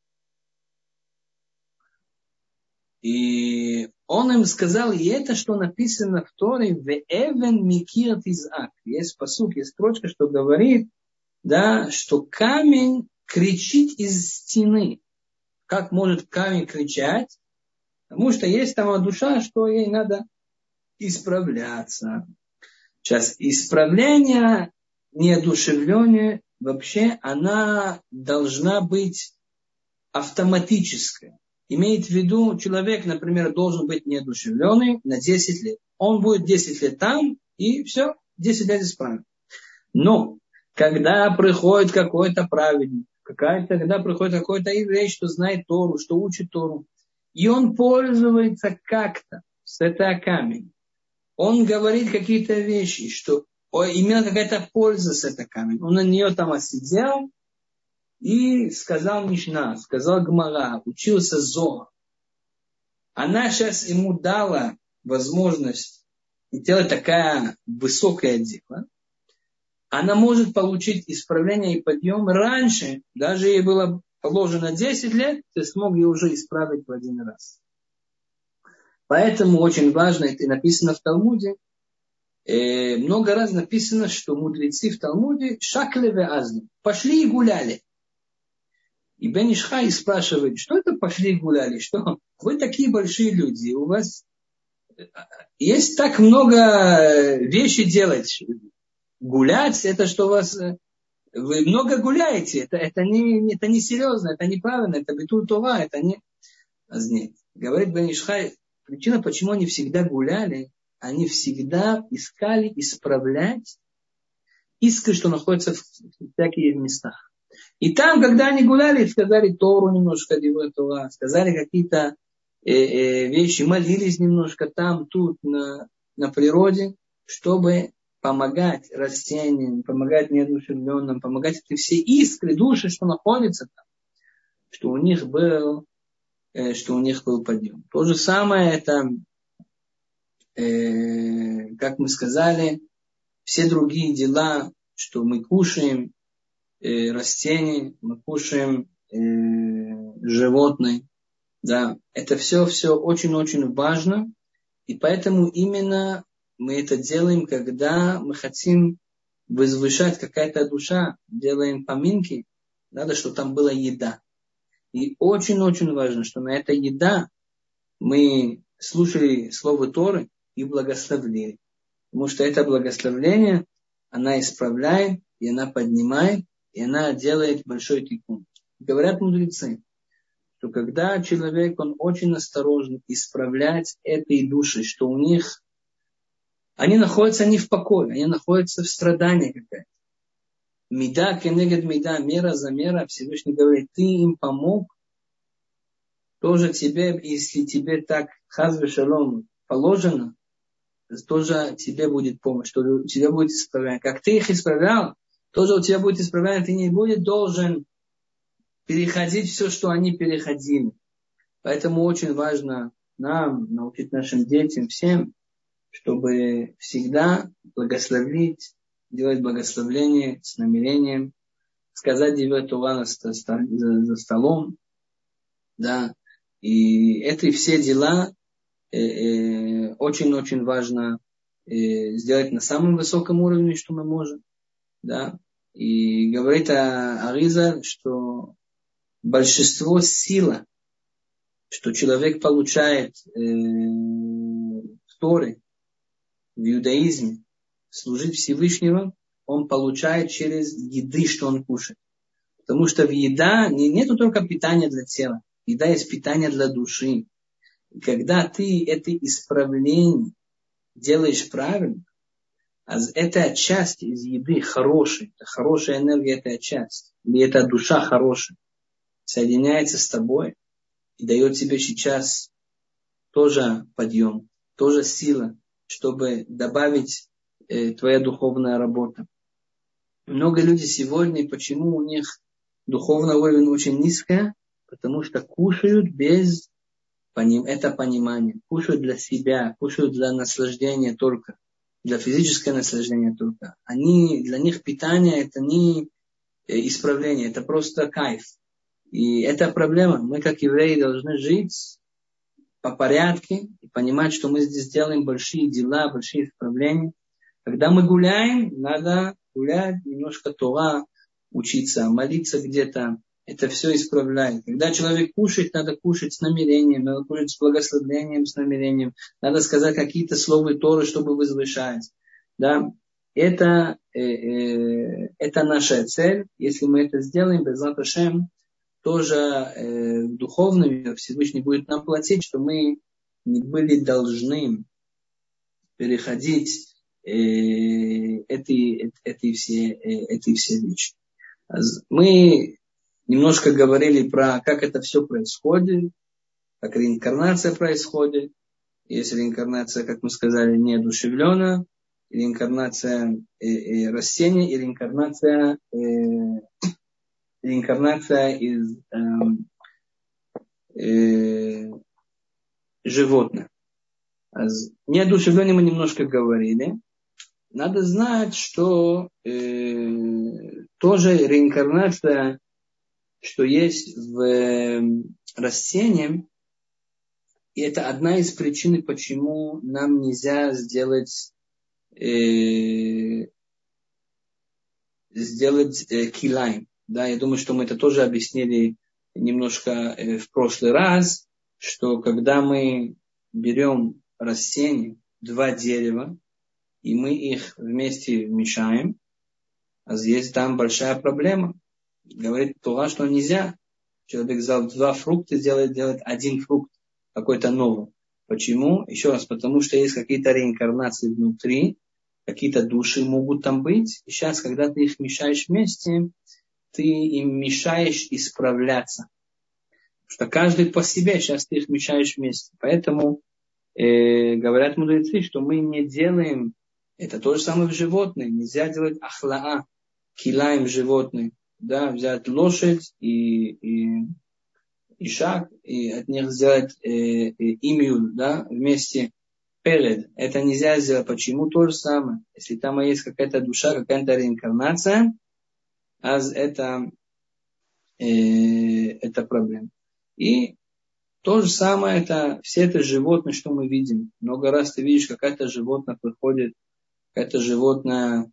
И он им сказал, и это, что написано в Торе, «Веэвен микирт изак». Есть пасук, есть строчка, что говорит, да, что камень кричит из стены. Как может камень кричать? Потому что есть там душа, что ей надо исправляться. Сейчас, исправление, неодушевление, вообще, она должна быть автоматическая. Имеет в виду, человек, например, должен быть неодушевленный на 10 лет. Он будет 10 лет там, и все, 10 лет исправен. Но, когда приходит какой-то праведник, когда приходит какой-то еврей, что знает Тору, что учит Тору, и он пользуется как-то с этой камень, он говорит какие-то вещи, что имела какая-то польза с этой камень, он на нее там осидел, и сказал Мишна, сказал Гмара, учился Зоар. Она сейчас ему дала возможность делать такая высокое дело. Она может получить исправление и подъем раньше, даже ей было положено 10 лет, ты смог ее уже исправить в один раз. Поэтому очень важно, это написано в Талмуде, много раз написано, что мудрецы в Талмуде шаклеве азну, пошли и гуляли. И Бен Иш Хай спрашивает, что это пошли и гуляли, что вы такие большие люди, у вас есть так много вещей делать. Гулять, это что у вас, вы много гуляете, это не серьезно, это неправильно, это битуль това, это не... Нет. Говорит Бен Иш Хай, причина, почему они всегда гуляли, они всегда искали исправлять искры, что находятся в всяких местах. И там, когда они гуляли, сказали Тору немножко, сказали какие-то вещи, молились немножко там, тут, на природе, чтобы помогать растениям, помогать неодушевленным, помогать эти все искры, души, что находятся там, что у них был подъем. То же самое это, как мы сказали, все другие дела, что мы кушаем, растений, мы кушаем животных, да, это все очень-очень важно, и поэтому именно мы это делаем, когда мы хотим возвышать какая-то душа, делаем поминки, надо, чтобы там была еда. И очень-очень важно, что на этой еда мы слушали слово Торы и благословили. Потому что это благословление, она исправляет, и она поднимает, и она делает большой тикун. Говорят мудрецы, что когда человек, он очень осторожен исправлять этой души, что у них, они находятся не в покое, они находятся в страдании какая-то. Мида кенегед мида, мера за мера, Всевышний говорит, ты им помог, тоже тебе, если тебе так хаз вешалом положено, тоже тебе будет помощь, что у тебя будет исправление. Как ты их исправлял, тоже у тебя будет исправление, ты не будешь должен переходить все, что они переходили. Поэтому очень важно нам научить нашим детям, всем, чтобы всегда благословить, делать благословление с намерением, сказать девят Тура за столом, да, и это все дела очень-очень важно сделать на самом высоком уровне, что мы можем, да, и говорит Ариза, что большинство сила, что человек получает в Торе, в иудаизме, служить Всевышнему, он получает через еды, что он кушает. Потому что в еда нету только питания для тела. Еда есть питание для души. И когда ты это исправление делаешь правильно, а эта часть из еды хорошая, хорошая энергия, эта часть, или эта душа хорошая, соединяется с тобой и дает тебе сейчас тоже подъем, тоже сила, чтобы добавить твоя духовная работа. Много людей сегодня, почему у них духовный уровень очень низкий, потому что кушают без это понимания, кушают для себя, кушают для наслаждения только, для физического наслаждения только. Для них питание это не исправление, это просто кайф. И это проблема. Мы, как евреи, должны жить по порядку и понимать, что мы здесь делаем большие дела, большие исправления. Когда мы гуляем, надо гулять, немножко Тора, учиться, молиться где-то. Это все исправляет. Когда человек кушает, надо кушать с намерением, надо кушать с благословением, с намерением. Надо сказать какие-то слова Торы, чтобы возвышать. Да? Это наша цель. Если мы это сделаем, Бе'эзрат Ашем, тоже в духовном мире Всевышний будет нам платить, что мы не были должны переходить эти все вещи. Мы немножко говорили про, как это все происходит, как реинкарнация происходит. Есть реинкарнация, как мы сказали, неодушевленная, реинкарнация растения и реинкарнация из животных. Неодушевленные мы немножко говорили. Надо знать, что тоже реинкарнация, что есть в растении, и это одна из причин, почему нам нельзя сделать килайм. Да, я думаю, что мы это тоже объяснили немножко в прошлый раз, что когда мы берем растения, два дерева, и мы их вместе мешаем, а есть там большая проблема. Говорит Тора, что нельзя. Человек взял два фрукта, делает один фрукт, какой-то новый. Почему? Еще раз, потому что есть какие-то реинкарнации внутри, какие-то души могут там быть. И сейчас, когда ты их мешаешь вместе, ты им мешаешь исправляться. Потому что каждый по себе, сейчас ты их мешаешь вместе. Поэтому говорят мудрецы, что мы не делаем, это то же самое в животных, нельзя делать ахлаа, килаем животных. Да, взять лошадь и шаг, и от них сделать имью, да, вместе перед. Это нельзя сделать. Почему? То же самое. Если там есть какая-то душа, какая-то реинкарнация, это проблема. И то же самое, это все это животные, что мы видим. Много раз ты видишь, какое-то животное приходит, какое-то животное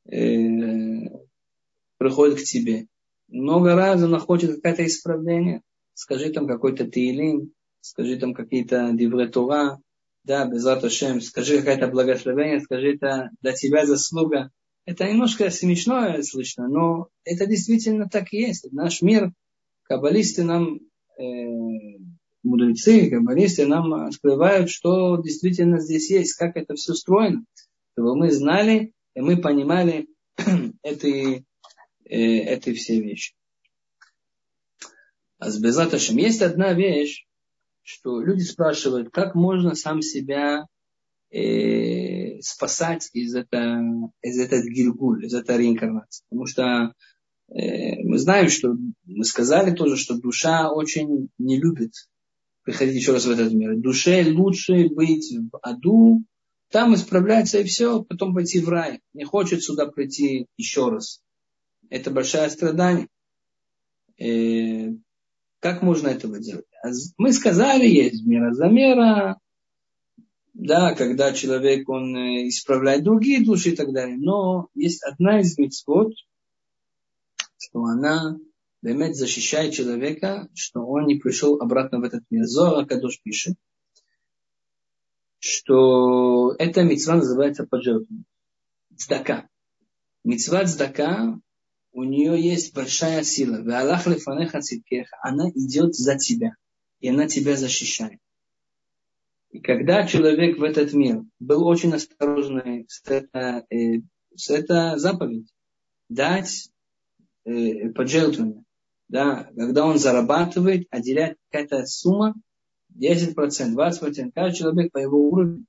приходит к тебе. Много раз она хочет какое-то исправление. Скажи там какой-то теилим, скажи там какие-то диврей Тора, да, Бе'эзрат Ашем, скажи какое-то благословение, скажи это для тебя заслуга. Это немножко смешное слышно, но это действительно так и есть. Наш мир, каббалисты нам, мудрецы, каббалисты нам открывают, что действительно здесь есть, как это все устроено. Чтобы мы знали, и мы понимали эти все вещи. А с Бе'эзрат Ашем есть одна вещь, что люди спрашивают, как можно сам себя спасать из этого гильгуль, из этой реинкарнации. Потому что мы знаем, что мы сказали тоже, что душа очень не любит приходить еще раз в этот мир. Душе лучше быть в аду, там исправляться и все, потом пойти в рай. Не хочет сюда прийти еще раз. Это большое страдание. Как можно этого делать? Мы сказали, есть мера за мера, да, когда человек, он исправляет другие души и так далее. Но есть одна из мицвот, что она бемет защищает человека, что он не пришел обратно в этот мир. Зоар ха-Кадош пишет, что эта мицва называется пожертвование. Цдака. Мицва цдака, у нее есть большая сила. Ве'алах лефанеха циткеха. Она идет за тебя. И она тебя защищает. И когда человек в этот мир был очень осторожный с этой заповедью, дать пожертвование, да, когда он зарабатывает, отделять какая-то сумма, 10%, 20%, каждый человек по его уровню,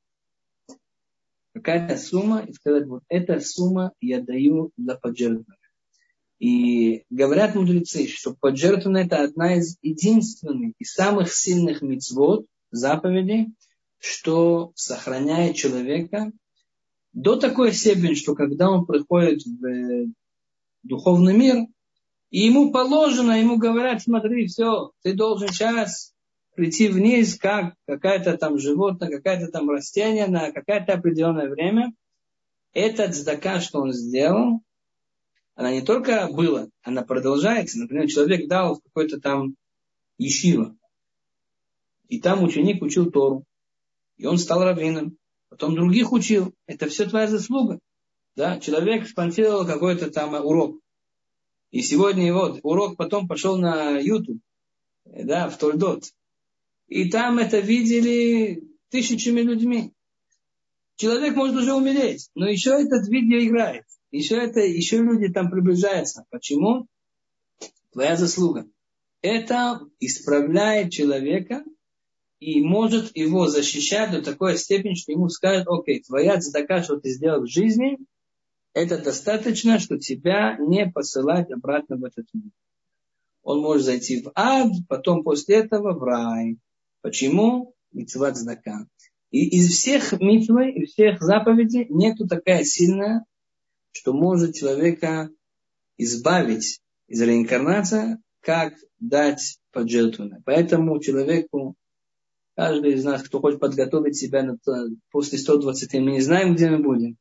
какая-то сумма, и сказать, вот эта сумма я даю для пожертвования. И говорят мудрецы, что поджертвование – это одна из единственных и самых сильных мицвот, заповедей, что сохраняет человека до такой степени, что когда он приходит в духовный мир, и ему положено, ему говорят: смотри, все, ты должен сейчас прийти вниз, как какая-то там животное, какое-то там растение на какое-то определенное время. Эта цдака, что он сделал, она не только была, она продолжается. Например, человек дал в какой-то там ешива, и там ученик учил Тору, и он стал раввином, потом других учил. Это все твоя заслуга. Да? Человек спонсировал какой-то там урок, и сегодня его урок потом пошел на YouTube, да, в Тольдот, и там это видели тысячами людьми. Человек может уже умереть, но еще этот видео играет. Еще люди там приближаются. Почему? Твоя заслуга. Это исправляет человека и может его защищать до такой степени, что ему скажут: окей, твоя цдака, что ты сделал в жизни, это достаточно, что тебя не посылать обратно в этот мир. Он может зайти в ад, потом после этого в рай. Почему? Мицва цдака. И из всех мицвы, из всех заповедей нету такая сильная, что может человека избавить из реинкарнации, как дать пожертвование. Поэтому человеку, каждый из нас, кто хочет подготовить себя после 120, мы не знаем, где мы будем,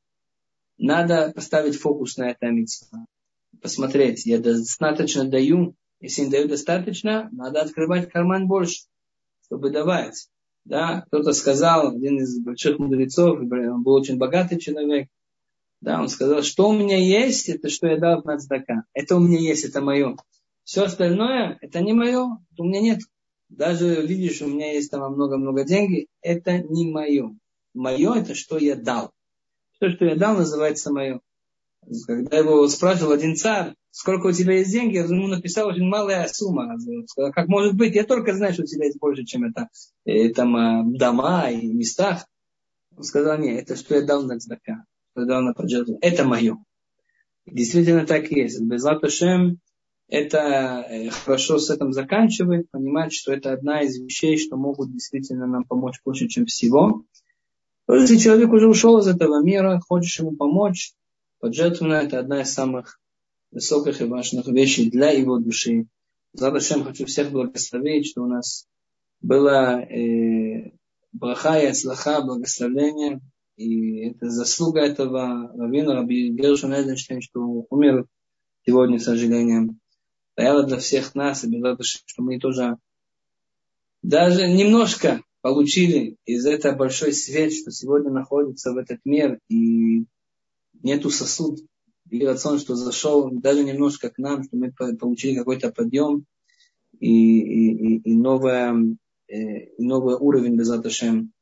надо поставить фокус на это мицва. Посмотреть, я достаточно даю. Если не даю достаточно, надо открывать карман больше, чтобы давать. Да? Кто-то сказал, один из больших мудрецов, он был очень богатый человек, да, он сказал: что у меня есть, это что я дал на цдака. Это у меня есть, это мое. Все остальное, это не мое, это у меня нет. Даже видишь, у меня есть там много-много денег, это не мое. Мое это что я дал. Все, что я дал, называется мое. Когда его спрашивал один царь: сколько у тебя есть денег, я ему написал очень малая сумма. Сказал: как может быть, я только знаю, что у тебя есть больше, чем это там дома и места. Он сказал: нет, это что я дал на цдака, что я дал на пожертвование, это мое. И действительно так и есть. Безат Ашем, это хорошо с этим заканчивать, понимать, что это одна из вещей, что могут действительно нам помочь больше, чем всего. Если человек уже ушел из этого мира, хочешь ему помочь, пожертвование – это одна из самых высоких и важных вещей для его души. Безат Ашем, хочу всех благословить, что у нас было браха и ацлаха, благословение. И это заслуга этого раввина Раби Гершон Эйзенштейн, что умер сегодня, к сожалению. Стояло для всех нас, и безат Ашем, что мы тоже даже немножко получили из этого большой свет, что сегодня находится в этот мир, и нету сосуд, и рацион, что зашел даже немножко к нам, что мы получили какой-то подъем и новый уровень, безат Ашем,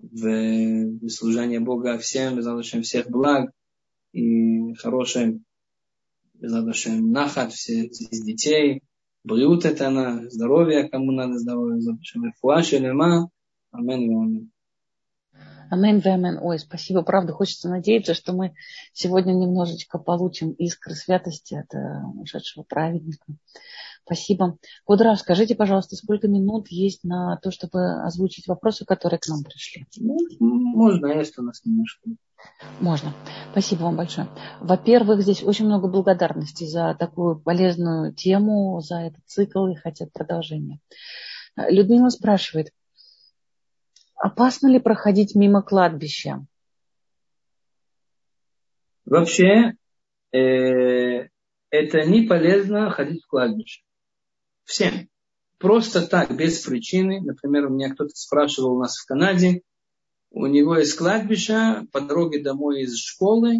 в служении Бога всем, безат Ашем, всех благ и хорошее, безат Ашем, нахат всех детей, бриут это она, здоровье, кому надо здоровье, безат Ашем, рефуа шелема, амин. Амен, амен. Ой, спасибо. Правда, хочется надеяться, что мы сегодня немножечко получим искры святости от ушедшего праведника. Спасибо. Кудраш, скажите, пожалуйста, сколько минут есть на то, чтобы озвучить вопросы, которые к нам пришли? Можно, есть у нас немножко. Можно. Спасибо вам большое. Во-первых, здесь очень много благодарности за такую полезную тему, за этот цикл и хотят продолжения. Людмила спрашивает: опасно ли проходить мимо кладбища? Вообще, это не полезно ходить в кладбище. Всем. Просто так, без причины. Например, у меня кто-то спрашивал у нас в Канаде, у него есть кладбище по дороге домой из школы,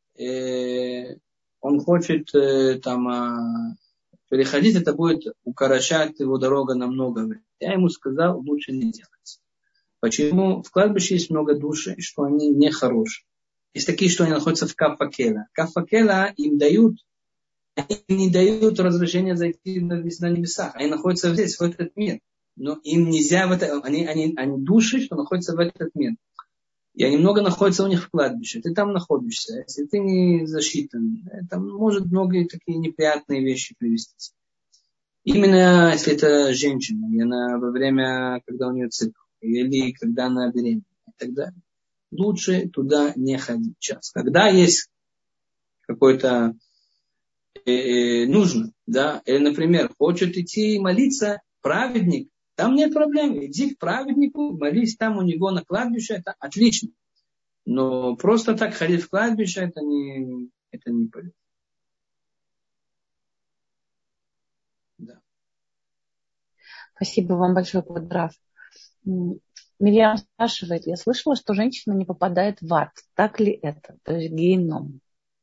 он хочет там переходить, это будет укорочать его дорогу намного. Я ему сказал, лучше не делать. Почему? В кладбище есть много душ, что они нехорошие. Есть такие, что они находятся в Кафакела. Кафакела им не дают разрешения зайти на небесах. Они находятся здесь, в этот мир. Но им нельзя в это... Они души, что находятся в этот мир. и они много находятся у них в кладбище. Ты там находишься. Если ты не засчитан, там может многие такие неприятные вещи привести. Именно если это женщина, и она во время, когда у нее цикл, или когда она беременна и так далее. Лучше туда не ходить сейчас. Когда есть какой-то нужно, да, или, например, хочет идти молиться праведник, там нет проблем, иди к праведнику, молись там у него на кладбище, это отлично. Но просто так ходить в кладбище, это не полезно. Да. Спасибо вам большое, Квадрат. Мирьям спрашивает, я слышала, что женщина не попадает в ад. Так ли это? То есть геном.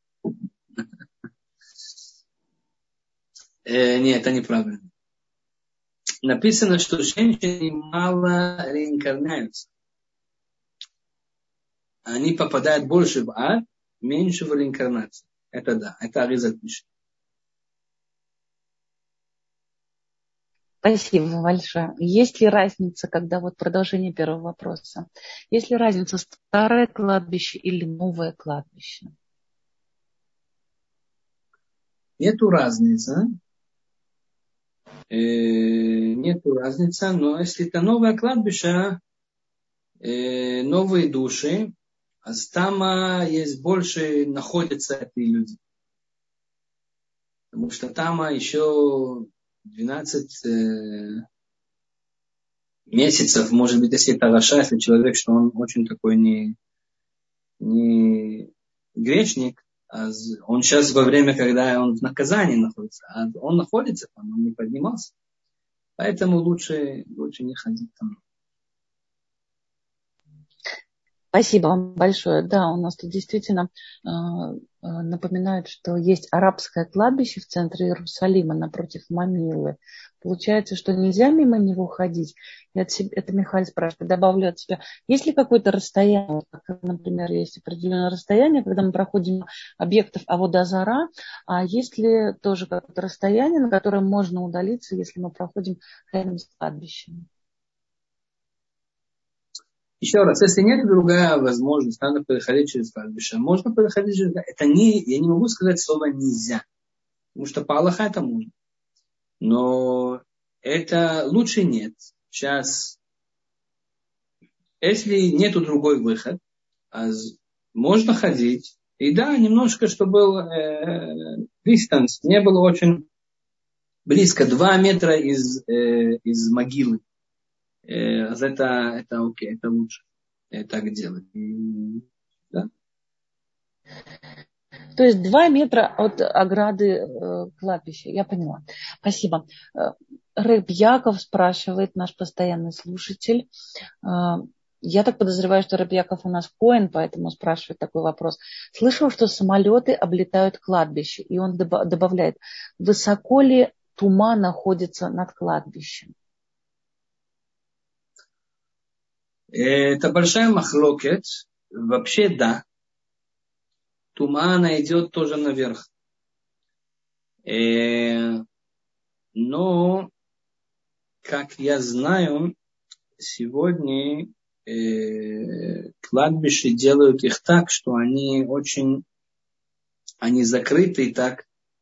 Нет, это неправильно. Написано, что женщины мало реинкарнируются. Они попадают больше в ад, меньше в реинкарнацию. Это да, это Аризаль пишет. Спасибо большое. Есть ли разница, когда вот продолжение первого вопроса, есть ли разница старое кладбище или новое кладбище? Нету разницы. Нету разницы, но если это новое кладбище, новые души, а там есть больше находятся эти люди. Потому что там еще 12 месяцев, может быть, если это Раша, если человек, что он очень такой не грешник, а он сейчас во время, когда он в наказании находится, а он находится там, он не поднимался. Поэтому лучше не ходить там. Спасибо вам большое. Да, у нас тут действительно напоминают, что есть арабское кладбище в центре Иерусалима напротив Мамилы. Получается, что нельзя мимо него ходить. Это Михаил спрашивает, добавлю от себя. Есть ли какое-то расстояние, как, например, есть определенное расстояние, когда мы проходим объектов Авода Зара, а есть ли тоже какое-то расстояние, на которое можно удалиться, если мы проходим рядом с кладбищем? Еще раз, если нет другая возможность, надо переходить через кладбище. Можно переходить через кладбище. Я не могу сказать слово нельзя. Потому что по Аллаху это можно. Но это лучше нет. Сейчас, если нету другой выход, можно ходить. И да, немножко, чтобы был дистанс, не было очень близко. 2 метра из могилы. Это окей, это лучше так делать. Да? То есть 2 метра от ограды кладбища. Я поняла. Спасибо. Рэб Яков спрашивает, наш постоянный слушатель. Я так подозреваю, что Рэб Яков у нас коэн, поэтому спрашивает такой вопрос. Слышал, что самолеты облетают кладбище. И он добавляет, высоко ли тума находится над кладбищем? Это большая махлокет. Вообще да. Тума, она идет тоже наверх. Но, как я знаю, сегодня кладбища делают их так, что они закрыты и так.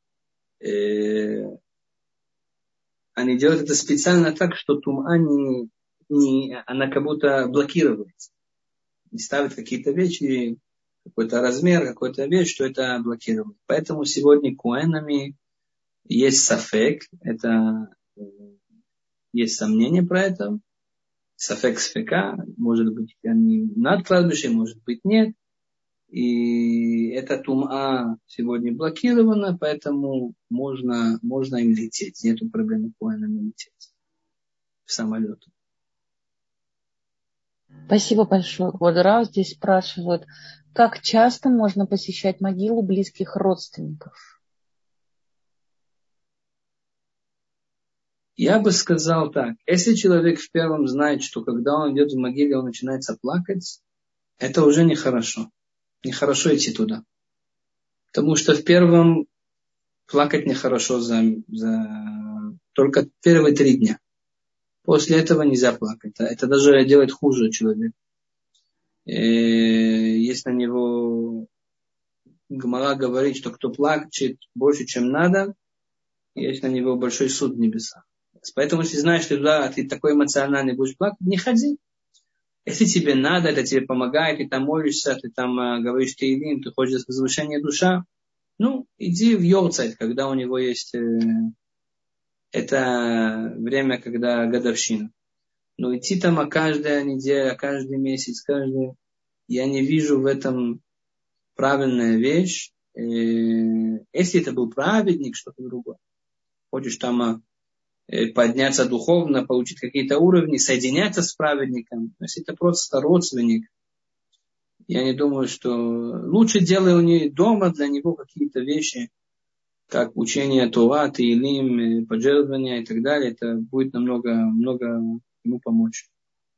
Они делают это специально так, что тума она как будто блокируется. И ставят какие-то вещи, какой-то размер, какой-то вещь, что это блокирует. Поэтому сегодня коэнами есть сафек, это есть сомнение про это. Сафек сфека, может быть, они над кладбищем, может быть, нет. И эта тума сегодня блокирована, поэтому можно им лететь. Нету проблемы коэнами лететь в самолет. Спасибо большое, Квадра. Здесь спрашивают, как часто можно посещать могилу близких родственников? Я бы сказал так. Если человек в первом знает, что когда он идет в могиле, он начинается плакать, это уже нехорошо. Нехорошо идти туда. Потому что в первом плакать нехорошо только первые 3 дня. После этого нельзя плакать. Это даже делает хуже человека. Есть на него, Гмара говорит, что кто плачет больше, чем надо, есть на него большой суд в небесах. Поэтому, если знаешь, что туда ты такой эмоциональный будешь плакать, не ходи. Если тебе надо, это тебе помогает, ты там молишься, ты там говоришь теилим, ты хочешь возвышения душа, иди в Йорцайт, когда у него есть это время, когда годовщина. Но идти там каждая неделя, каждый месяц, я не вижу в этом правильная вещь. Если это был праведник, что-то другое. Хочешь там подняться духовно, получить какие-то уровни, соединяться с праведником. Если это просто родственник, я не думаю, что лучше делай у него дома для него какие-то вещи, как учение Тора, Теилим, пожертвования и так далее. Это будет намного ему помочь.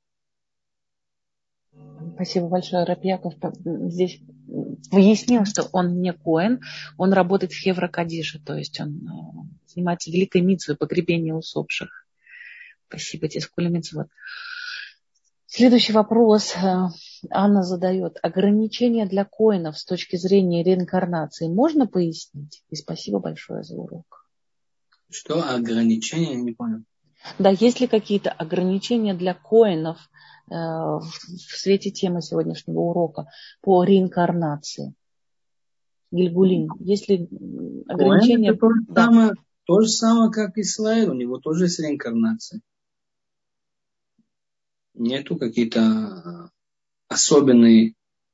Спасибо большое, Рав Яков. Здесь выяснил, что он не коэн, он работает в Хевра Кадиша, то есть он занимается великой мицвой погребения усопших. Спасибо тебе, сколь мицвот. Следующий вопрос Анна задает. Ограничения для коэнов с точки зрения реинкарнации можно пояснить? И спасибо большое за урок. Что ограничения? Я не понял. Да, есть ли какие-то ограничения для коэнов в свете темы сегодняшнего урока по реинкарнации? Гильгулин. Есть ли ограничения? Коэн это то же самое, как Исраиль. У него тоже есть реинкарнация. Нету какие-то особенные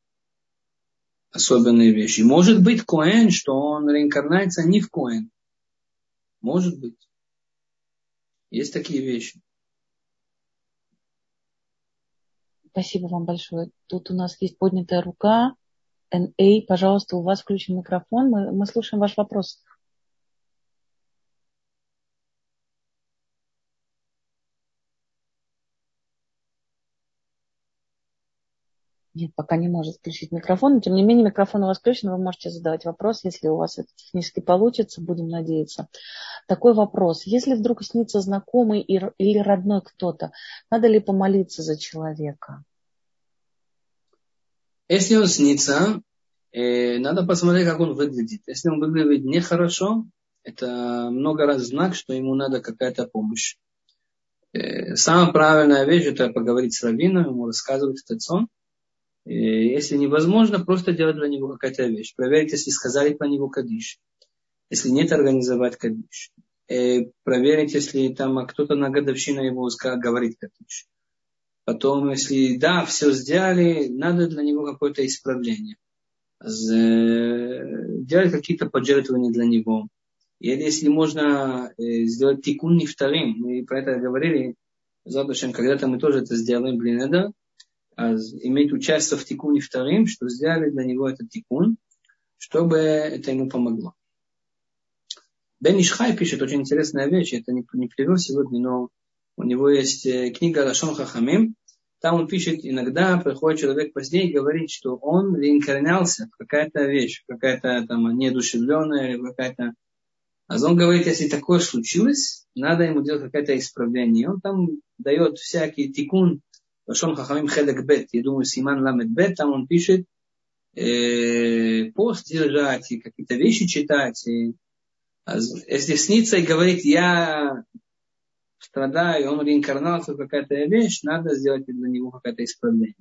вещи. Может быть коэн, что он реинкарнается не в коэн. Может быть. Есть такие вещи. Спасибо вам большое. Тут у нас есть поднятая рука. НА, пожалуйста, у вас включен микрофон. Мы слушаем ваш вопрос. Нет, пока не может включить микрофон. Но, тем не менее, микрофон у вас включен. Вы можете задавать вопрос, если у вас это технически получится. Будем надеяться. Такой вопрос. Если вдруг снится знакомый или родной кто-то, надо ли помолиться за человека? Если он снится, надо посмотреть, как он выглядит. Если он выглядит нехорошо, это много раз знак, что ему надо какая-то помощь. Самая правильная вещь – это поговорить с раввином, ему рассказывать этот сон. Если невозможно, просто делать для него какая-то вещь. Проверить, если сказали про него кадиш. Если нет, организовать кадиш. Проверить, если там кто-то на годовщину его говорит кадиш. Потом, если да, все сделали, надо для него какое-то исправление. Делать какие-то пожертвования для него. Или если можно сделать тикун нифтарим, мы про это говорили, когда-то мы тоже это сделаем, это. Иметь участие в тикуне вторым, что сделали для него этот тикун, чтобы это ему помогло. Бен Ишхай пишет очень интересная вещь, это не привел сегодня, но у него есть книга Лашон Хахамим, там он пишет, иногда приходит человек позднее и говорит, что он реинкарнялся в какая-то вещь, какая-то там неодушевленная или какая-то... А он говорит, если такое случилось, надо ему делать какое-то исправление. И он там дает всякий тикун, Лашон Хахамим Хедек Бет, я думаю, Симан Ламет Бет, там он пишет, пост держать, и какие-то вещи читать. Если снится и говорит, я страдаю, он реинкарнался в какая-то вещь, надо сделать для него какое-то исправление.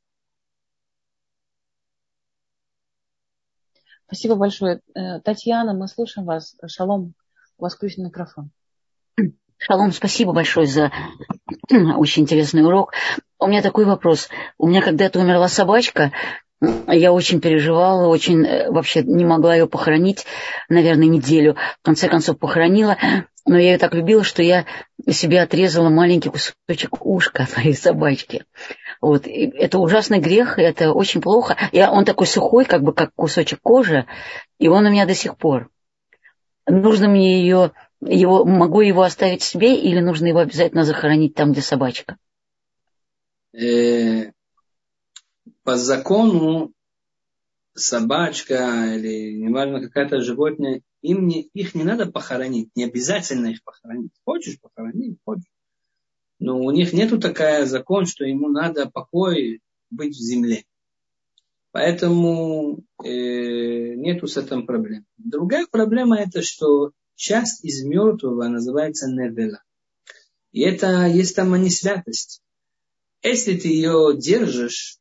Спасибо большое. Татьяна, мы слушаем вас. Шалом, у вас включен микрофон. Шалом, спасибо большое за очень интересный урок. У меня такой вопрос. У меня когда-то умерла собачка, я очень переживала, очень вообще не могла ее похоронить, наверное, неделю. В конце концов похоронила, но я ее так любила, что я себе отрезала маленький кусочек ушка от моей собачки. Вот. И это ужасный грех, это очень плохо. Он такой сухой, как кусочек кожи, и он у меня до сих пор. Нужно мне могу его оставить себе или нужно его обязательно захоронить там, где собачка? По закону собачка или неважно какое-то животное, их не надо похоронить, не обязательно их похоронить. Хочешь похоронить, хочешь. Но у них нету такая закон, что ему надо покой быть в земле. Поэтому нету с этим проблем. Другая проблема это, что часть из мертвого называется невела. И это есть там не святость. Если ты ее держишь,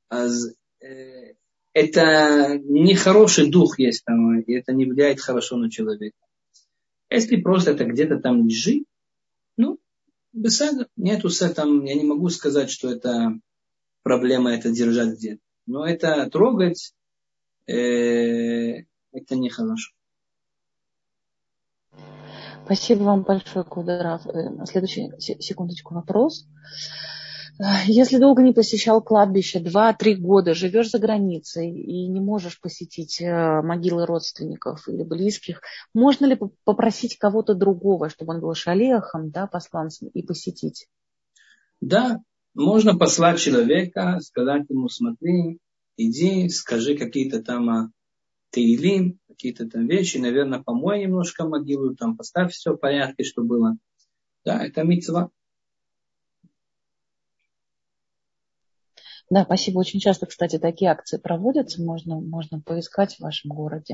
это нехороший дух есть там, и это не влияет хорошо на человека. Если просто это где-то там лежит, ну, беседа, нету с этим, я не могу сказать, что это проблема, это держать где-то. Но это трогать, это нехорошо. Спасибо вам большое, Кударав. Следующий, секундочку, вопрос. Если долго не посещал кладбище, 2-3 года, живешь за границей и не можешь посетить могилы родственников или близких, можно ли попросить кого-то другого, чтобы он был шалехом, да, посланцем, и посетить? Да, можно послать человека, сказать ему, смотри, иди, скажи какие-то там теилим, какие-то там вещи, наверное, помой немножко могилу, там поставь все в порядке, что было. Да, это мицва. Да, спасибо. Очень часто, кстати, такие акции проводятся. Можно поискать в вашем городе.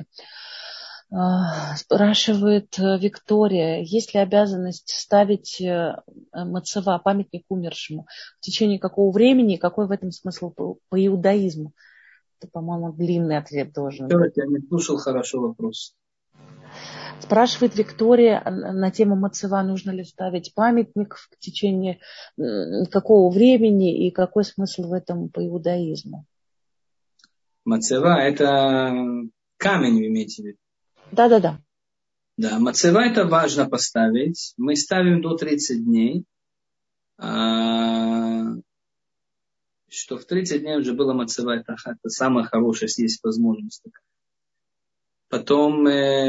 Спрашивает Виктория, есть ли обязанность ставить мацава, памятник умершему, в течение какого времени, и какой в этом смысл по иудаизму? Это, по-моему, длинный ответ должен быть. Я не слушал хорошо вопрос. Спрашивает Виктория на тему мацава, нужно ли ставить памятник в течение какого времени и какой смысл в этом по иудаизму. Мацева это камень, вы имеете в виду? Да. Да, мацева это важно поставить. Мы ставим до 30 дней. Что в 30 дней уже было мацева, это самое хорошее, если есть возможность. Потом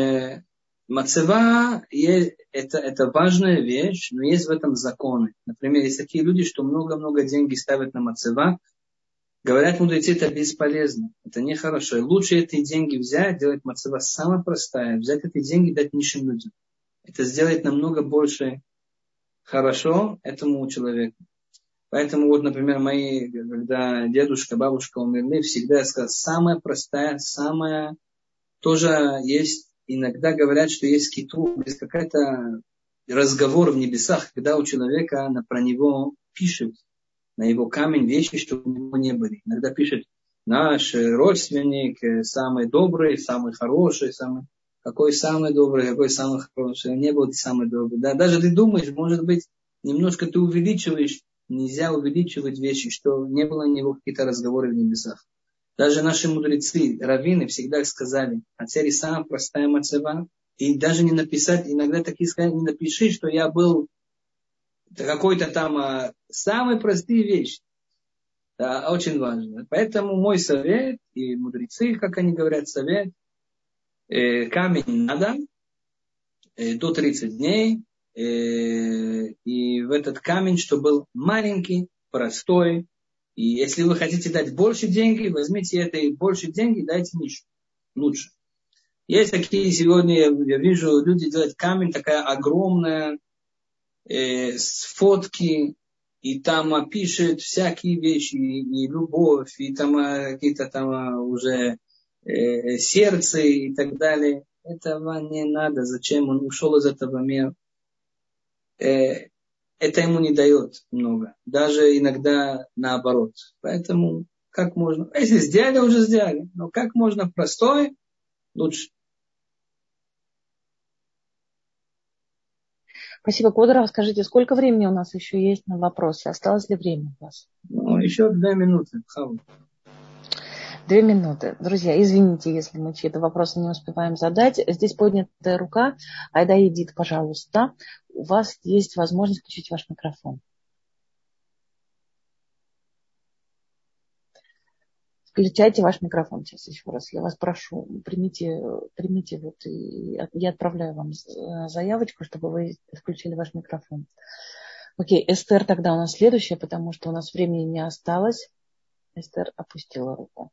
мацева это важная вещь, но есть в этом законы. Например, есть такие люди, что много-много денег ставят на мацева. Говорят мудрецы, это бесполезно, это нехорошо. Лучше эти деньги взять, делать мацева самая простая, взять эти деньги и дать нищим людям. Это сделает намного больше хорошо этому человеку. Поэтому вот, например, когда дедушка, бабушка умерли, всегда я сказал, самая простая, самая, тоже есть, иногда говорят, что есть киту, есть какой-то разговор в небесах, когда у человека про него пишет, на его камень вещи, что у него не были. Иногда пишет, наш родственник самый добрый, самый хороший, какой самый добрый, какой самый хороший, он не был самый добрый. Да, даже ты думаешь, может быть, немножко ты увеличиваешь, нельзя увеличивать вещи, что не было у него какие-то разговоры в небесах. Даже наши мудрецы, раввины всегда сказали, теперь самая простая мацева, и даже не написать, иногда такие сказали, не напиши, что я был какой-то там самые простые вещи. Да, очень важно. Поэтому мой совет, и мудрецы, как они говорят, совет, камень надо до 30 дней, и в этот камень, что был маленький, простой. И если вы хотите дать больше денег, возьмите это и больше денег, дайте ниже. Лучше. Есть такие сегодня, я вижу, люди делают камень, такая огромная, с фотки, и там пишет всякие вещи, и любовь, и там какие-то там уже сердце и так далее. Этого не надо. Зачем? Он ушел из этого мира. Это ему не дает много. Даже иногда наоборот. Поэтому как можно... Если сделали, уже сделали. Но как можно простой, лучше. Спасибо, Кударов. Скажите, сколько времени у нас еще есть на вопросы? Осталось ли время у вас? Еще 2 минуты. 2 минуты. Друзья, извините, если мы чьи-то вопросы не успеваем задать. Здесь поднятая рука. Айда Едит, пожалуйста. У вас есть возможность включить ваш микрофон. Включайте ваш микрофон сейчас еще раз. Я вас прошу, примите вот, и я отправляю вам заявочку, чтобы вы включили ваш микрофон. Окей, Эстер тогда у нас следующая, потому что у нас времени не осталось. Эстер опустила руку.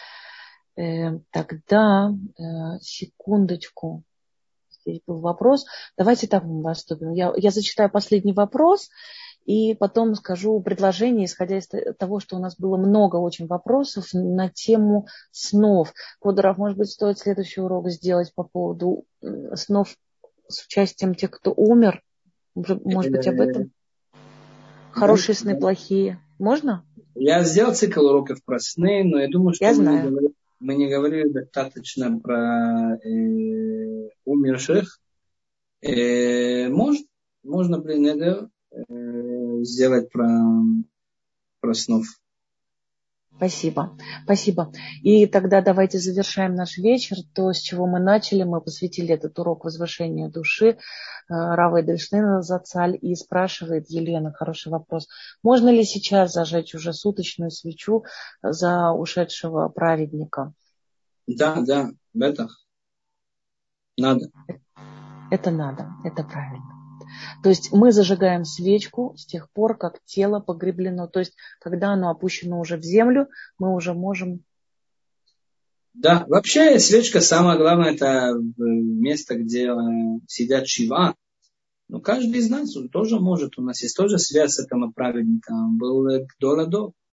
Тогда, секундочку. Здесь был вопрос. Давайте так мы поступим. Я зачитаю последний вопрос. И потом скажу предложение, исходя из того, что у нас было много очень вопросов на тему снов. Кводрав, может быть, стоит следующий урок сделать по поводу снов с участием тех, кто умер. Может быть, об этом? Хорошие сны, плохие. Можно? Я сделал цикл уроков про сны, но я думаю, что мы не говорили достаточно про умерших. Можно сделать про снов. Спасибо. Спасибо. И тогда давайте завершаем наш вечер. То, с чего мы начали, мы посвятили этот урок возвышению души Рава Эдельштейна Зацаль. И спрашивает Елена, хороший вопрос, можно ли сейчас зажечь уже суточную свечу за ушедшего праведника? Да, бетах. Надо. Это надо, это правильно. То есть мы зажигаем свечку с тех пор, как тело погреблено. То есть когда оно опущено уже в землю, мы уже можем... Да, вообще свечка самое главное, это место, где сидят шива. Но каждый из нас тоже может. У нас есть тоже связь с этим праведником. Был Гдоладо.